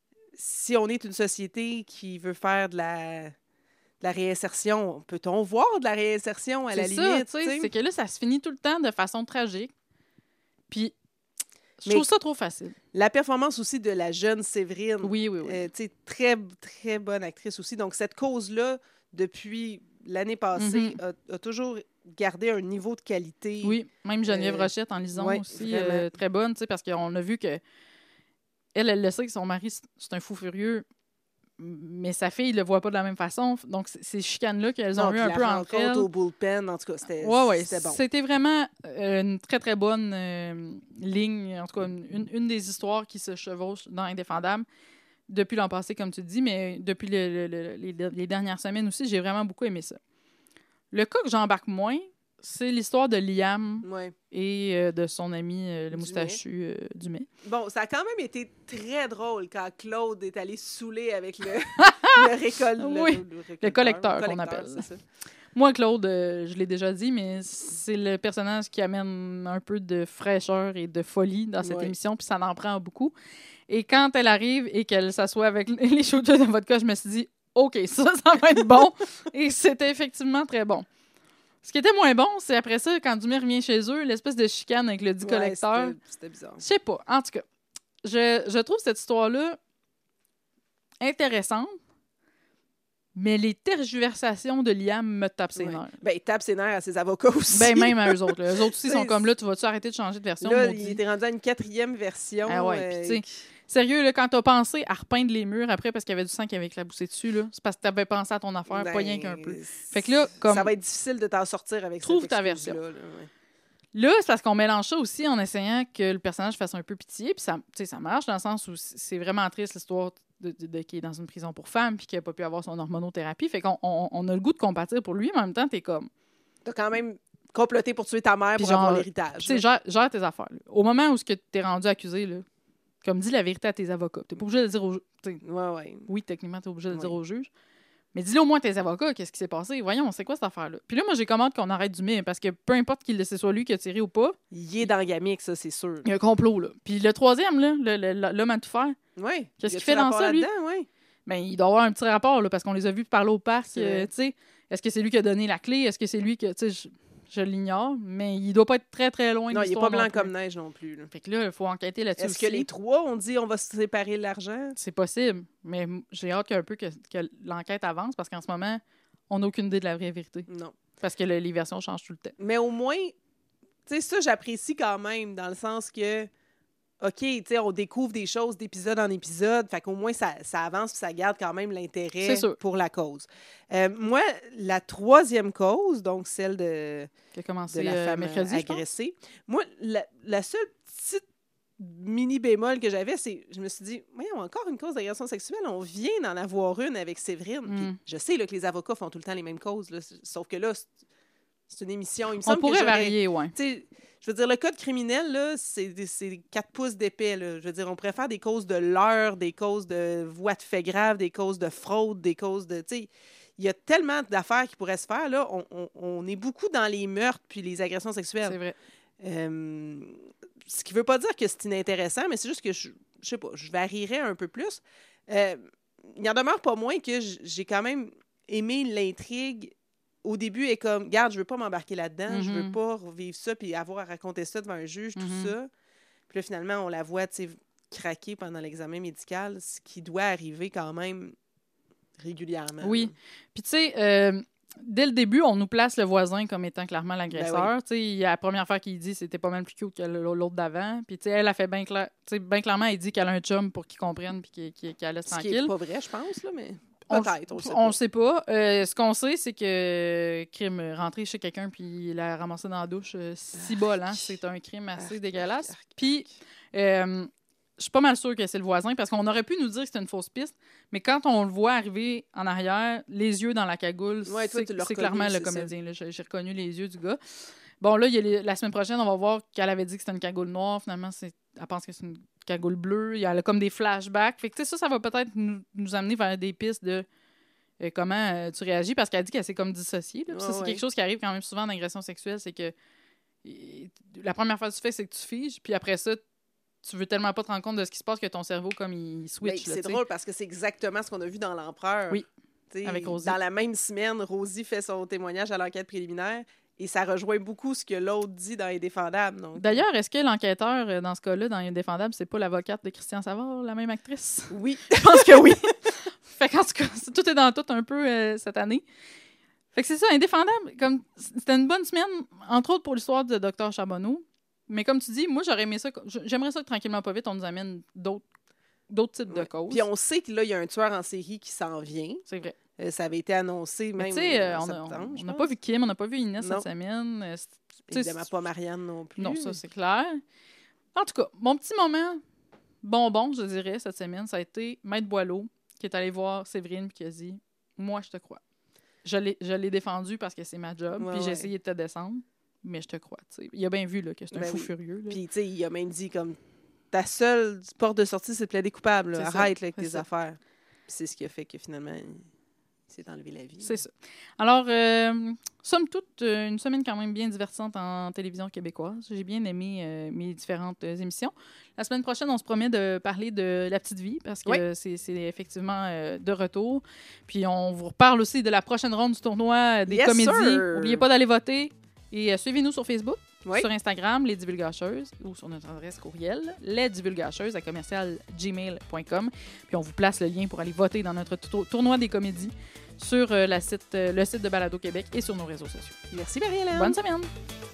si on est une société qui veut faire de la, de la réinsertion, peut-on voir de la réinsertion à la C'est ça, limite? tu sais, tu sais? c'est que là, ça se finit tout le temps de façon tragique. Puis, je Mais- trouve ça trop facile. La performance aussi de la jeune Séverine, Oui, oui, oui. euh, tu sais, très, très bonne actrice aussi. Donc, cette cause-là, depuis l'année passée, Mhm. a, a toujours gardé un niveau de qualité. Oui, même Geneviève Euh, Rochette en lisant ouais, aussi, vraiment. euh, très bonne, tu sais, parce qu'on a vu que elle, elle le sait que son mari, c'est- c'est un fou furieux, mais sa fille, il le voit pas de la même façon. Donc, c- ces chicanes-là qu'elles ont Non, eues puis un la peu entre rencontre elles. au bullpen, en tout cas, c'était Ouais, ouais, c'était bon. c'était vraiment euh, une très, très bonne euh, ligne, en tout cas, une, une des histoires qui se chevauchent dans Indéfendable depuis l'an passé, comme tu dis, mais depuis le- le- le- les, les dernières semaines aussi, j'ai vraiment beaucoup aimé ça. Le cas que j'embarque moins, c'est l'histoire de Liam Ouais. et euh, de son ami, euh, le Dumais. moustachu euh, Dumais. Bon, ça a quand même été très drôle quand Claude est allé saouler avec le, le, récol... Oui, le, le le collecteur, qu'on collecteur, appelle. c'est ça. Moi, Claude, euh, je l'ai déjà dit, mais c'est le personnage qui amène un peu de fraîcheur et de folie dans cette Ouais. émission, puis ça en prend beaucoup. Et quand elle arrive et qu'elle s'assoit avec les shooters de vodka, je me suis dit, OK, ça, ça va être bon. Et c'était effectivement très bon. Ce qui était moins bon, c'est après ça, quand Dumais revient chez eux, l'espèce de chicane avec le dit Ouais, collecteur. c'était, c'était bizarre. Je sais pas. En tout cas, je, je trouve cette histoire-là intéressante, mais les tergiversations de Liam me tapent ses Ouais. nerfs. Ben, il tape ses nerfs à ses avocats aussi. Ben, même à eux autres. Là. Eux autres aussi Oui, sont comme là, tu vas-tu arrêter de changer de version? Là, maudit? il était rendu à une quatrième version. Ah ouais, euh, puis tu sais, sérieux, là, quand t'as pensé à repeindre les murs après parce qu'il y avait du sang qui avait éclaboussé dessus, là, c'est parce que t'avais pensé à ton affaire, ben, pas rien qu'un peu. Fait que là, comme... Ça va être difficile de t'en sortir avec Trouve cette ta excuse-là, version. là, ouais. Là, c'est parce qu'on mélange ça aussi en essayant que le personnage fasse un peu pitié, puis ça, tu sais, ça marche dans le sens où c'est vraiment triste l'histoire de, de, de qui est dans une prison pour femmes puis qui n'a pas pu avoir son hormonothérapie. Fait qu'on on, on a le goût de compatir pour lui, mais en même temps, t'es comme... T'as quand même comploté pour tuer ta mère Puis pour genre, avoir l'héritage. Tu sais, gère, gère tes affaires. Là. Au moment où t'es rendu accusé, là, comme dis la vérité à tes avocats. T'es pas obligé de le dire au juge. Ouais, ouais. Oui, techniquement, t'es obligé de le Oui. dire au juge. Mais dis-le au moins à tes avocats, qu'est-ce qui s'est passé? Voyons, c'est quoi cette affaire-là? Puis là, moi, j'ai commande qu'on arrête Dumais, parce que peu importe qu'il c'est soit lui qui a tiré ou pas, Il est dans Gamic, ça, c'est sûr. il y a un complot, là. Puis le troisième, là, le- le- l'homme à tout faire, Ouais. Qu'est-ce Y a-tu qu'il fait dans rapport ça, lui? là-dedans, ouais. ben, il doit avoir un petit rapport, là, parce qu'on les a vus parler au parc, C'est euh, vrai. tu sais. Est-ce que c'est lui qui a donné la clé? Est-ce que c'est lui qui... Tu sais, je, je l'ignore, mais il doit pas être très, très loin de Non, il est l'histoire pas blanc non plus. comme neige non plus. là. Fait que là, il faut enquêter là-dessus Est-ce aussi. que les trois ont dit on va se séparer l'argent? C'est possible, mais m- j'ai hâte qu'un peu que, que l'enquête avance, parce qu'en ce moment, on n'a aucune idée de la vraie vérité. Non. Parce que le- les versions changent tout le temps. Mais au moins, tu sais, ça, j'apprécie quand même, dans le sens que, OK, tu sais, on découvre des choses d'épisode en épisode, fait qu'au moins, ça, ça avance puis ça garde quand même C'est l'intérêt sûr. pour la cause. Euh, moi, la troisième cause, donc celle de, Qui a commencé de la euh, femme mercredi, je pense. agressée, moi, la, la seule petite mini bémol que j'avais, c'est, je me suis dit, voyons, encore une cause d'agression sexuelle, on vient d'en avoir une avec Séverine. Puis Mm. je sais là, que les avocats font tout le temps les mêmes causes, là, sauf que là, c'est, c'est une émission. Il me On semble que pourrait j'aurais- varier, ouais. tu sais, je veux dire, le code criminel, là, c'est, des- c'est quatre pouces d'épais. Là. Je veux dire, on pourrait faire des causes de leurre, des causes de voies de fait grave, des causes de fraude, des causes de... Tu sais, il y a tellement d'affaires qui pourraient se faire. Là. On, on- on est beaucoup dans les meurtres puis les agressions C'est sexuelles. vrai. Euh, ce qui veut pas dire que c'est inintéressant, mais c'est juste que, je, je sais pas, je varierais un peu plus. Euh, il n'en demeure pas moins que j- j'ai quand même aimé l'intrigue. Au début, elle est comme, garde, je veux pas m'embarquer là-dedans, je veux Mhm. pas revivre ça, puis avoir à raconter ça devant un juge, tout Mhm. ça. Puis là, finalement, on la voit, tu sais, craquer pendant l'examen médical, ce qui doit arriver quand même régulièrement. Oui. Puis tu sais, euh, dès le début, on nous place le voisin comme étant clairement l'agresseur. Ben Tu sais, il y a la première affaire qu'il dit, c'était pas mal plus cute que l'autre d'avant. Puis tu sais, elle a fait bien clair, tu sais, bien clairement, elle dit qu'elle a un chum pour qu'il comprenne puis qu'il qu'il- qu'elle laisse Ce qui est tranquille. pas vrai, je pense, là, mais On- peut-être, on le sait On pas. le sait pas. Euh, ce qu'on sait, c'est que crime rentré chez quelqu'un puis il l'a ramassé dans la douche, euh, si bol, hein. C'est un crime assez Arc, dégueulasse. arc, arc. Puis, euh, je suis pas mal sûre que c'est le voisin parce qu'on aurait pu nous dire que c'était une fausse piste, mais quand on le voit arriver en arrière, les yeux dans la cagoule, Ouais, toi, c'est tu l'as c'est reconnu, clairement le c'est ça. comédien. là. J'ai j'ai reconnu les yeux du gars. Bon, là, il y a les- la semaine prochaine, on va voir qu'elle avait dit que c'était une cagoule noire. Finalement, c'est, elle pense que c'est une cagoule bleue. Il y a comme des flashbacks. Fait que, tu sais, ça, ça va peut-être nous, nous amener vers des pistes de euh, comment euh, tu réagis parce qu'elle dit qu'elle s'est comme dissociée. Là. Puis ça, Ouais, c'est ouais. quelque chose qui arrive quand même souvent en agression sexuelle. C'est que euh, la première fois que tu fais, c'est que tu figes. Puis après ça, tu veux tellement pas te rendre compte de ce qui se passe que ton cerveau, comme, il Ben, switch. là, c'est tu sais. drôle parce que c'est exactement ce qu'on a vu dans L'Empereur. Oui, T'sais, avec Rosie. Dans la même semaine, Rosie fait son témoignage à l'enquête préliminaire et ça rejoint beaucoup ce que l'autre dit dans Indéfendable. Donc, D'ailleurs, est-ce que l'enquêteur, euh, dans ce cas-là, dans Indéfendable, c'est pas l'avocate de Christian Savard, la même actrice? oui. Je pense que oui. Fait qu'en tout cas, c'est- tout est dans tout un peu euh, cette année. Fait que c'est ça, Indéfendable. Comme, c'était une bonne semaine, entre autres pour l'histoire de Docteur Charbonneau. Mais comme tu dis, moi, j'aurais aimé ça. J'aimerais ça que tranquillement, pas vite, on nous amène d'autres d'autres types de Ouais. causes. Puis on sait que là, il y a un tueur en série qui s'en vient. C'est vrai. Euh, ça avait été annoncé Mais même tu sais, euh, en on a- septembre, on je n'a pense. pas vu Kim, on n'a pas vu Inès Non. cette semaine. Euh, c'est- tu sais, Évidemment c'est- pas Marianne non plus. Non, ça, c'est clair. En tout cas, mon petit moment bonbon, je dirais, cette semaine, ça a été Maître Boileau, qui est allé voir Séverine et qui a dit « Moi, je te crois. » Je l'ai je l'ai défendu parce que c'est ma job, Ouais, puis j'ai ouais. essayé de te descendre, mais je te crois. tu sais. Il a bien vu là, que c'est un Ben fou oui. furieux. là. Puis, tu sais, il a même dit comme ta seule porte de sortie, c'est de plaider coupable. là. C'est ça, Arrête là, avec c'est tes ça. affaires. Puis c'est ce qui a fait que finalement, il s'est enlevé la vie. C'est ça. Alors, euh, somme toute, euh, une semaine quand même bien divertissante en télévision québécoise. J'ai bien aimé euh, mes différentes euh, émissions. La semaine prochaine, on se promet de parler de La Petite Vie parce que Oui. c'est, c'est effectivement euh, de retour. Puis on vous reparle aussi de la prochaine ronde du tournoi euh, des Yes, comédies. sir. N'oubliez pas d'aller voter. Et euh, suivez-nous sur Facebook, Oui. sur Instagram, Les Divulgacheuses, ou sur notre adresse courriel, lesdivulgacheuses à commercial gmail point com. Puis on vous place le lien pour aller voter dans notre tour- tournoi des comédies sur euh, la site, euh, le site de Balado Québec et sur nos réseaux sociaux. Merci, Marie-Hélène. Bonne semaine!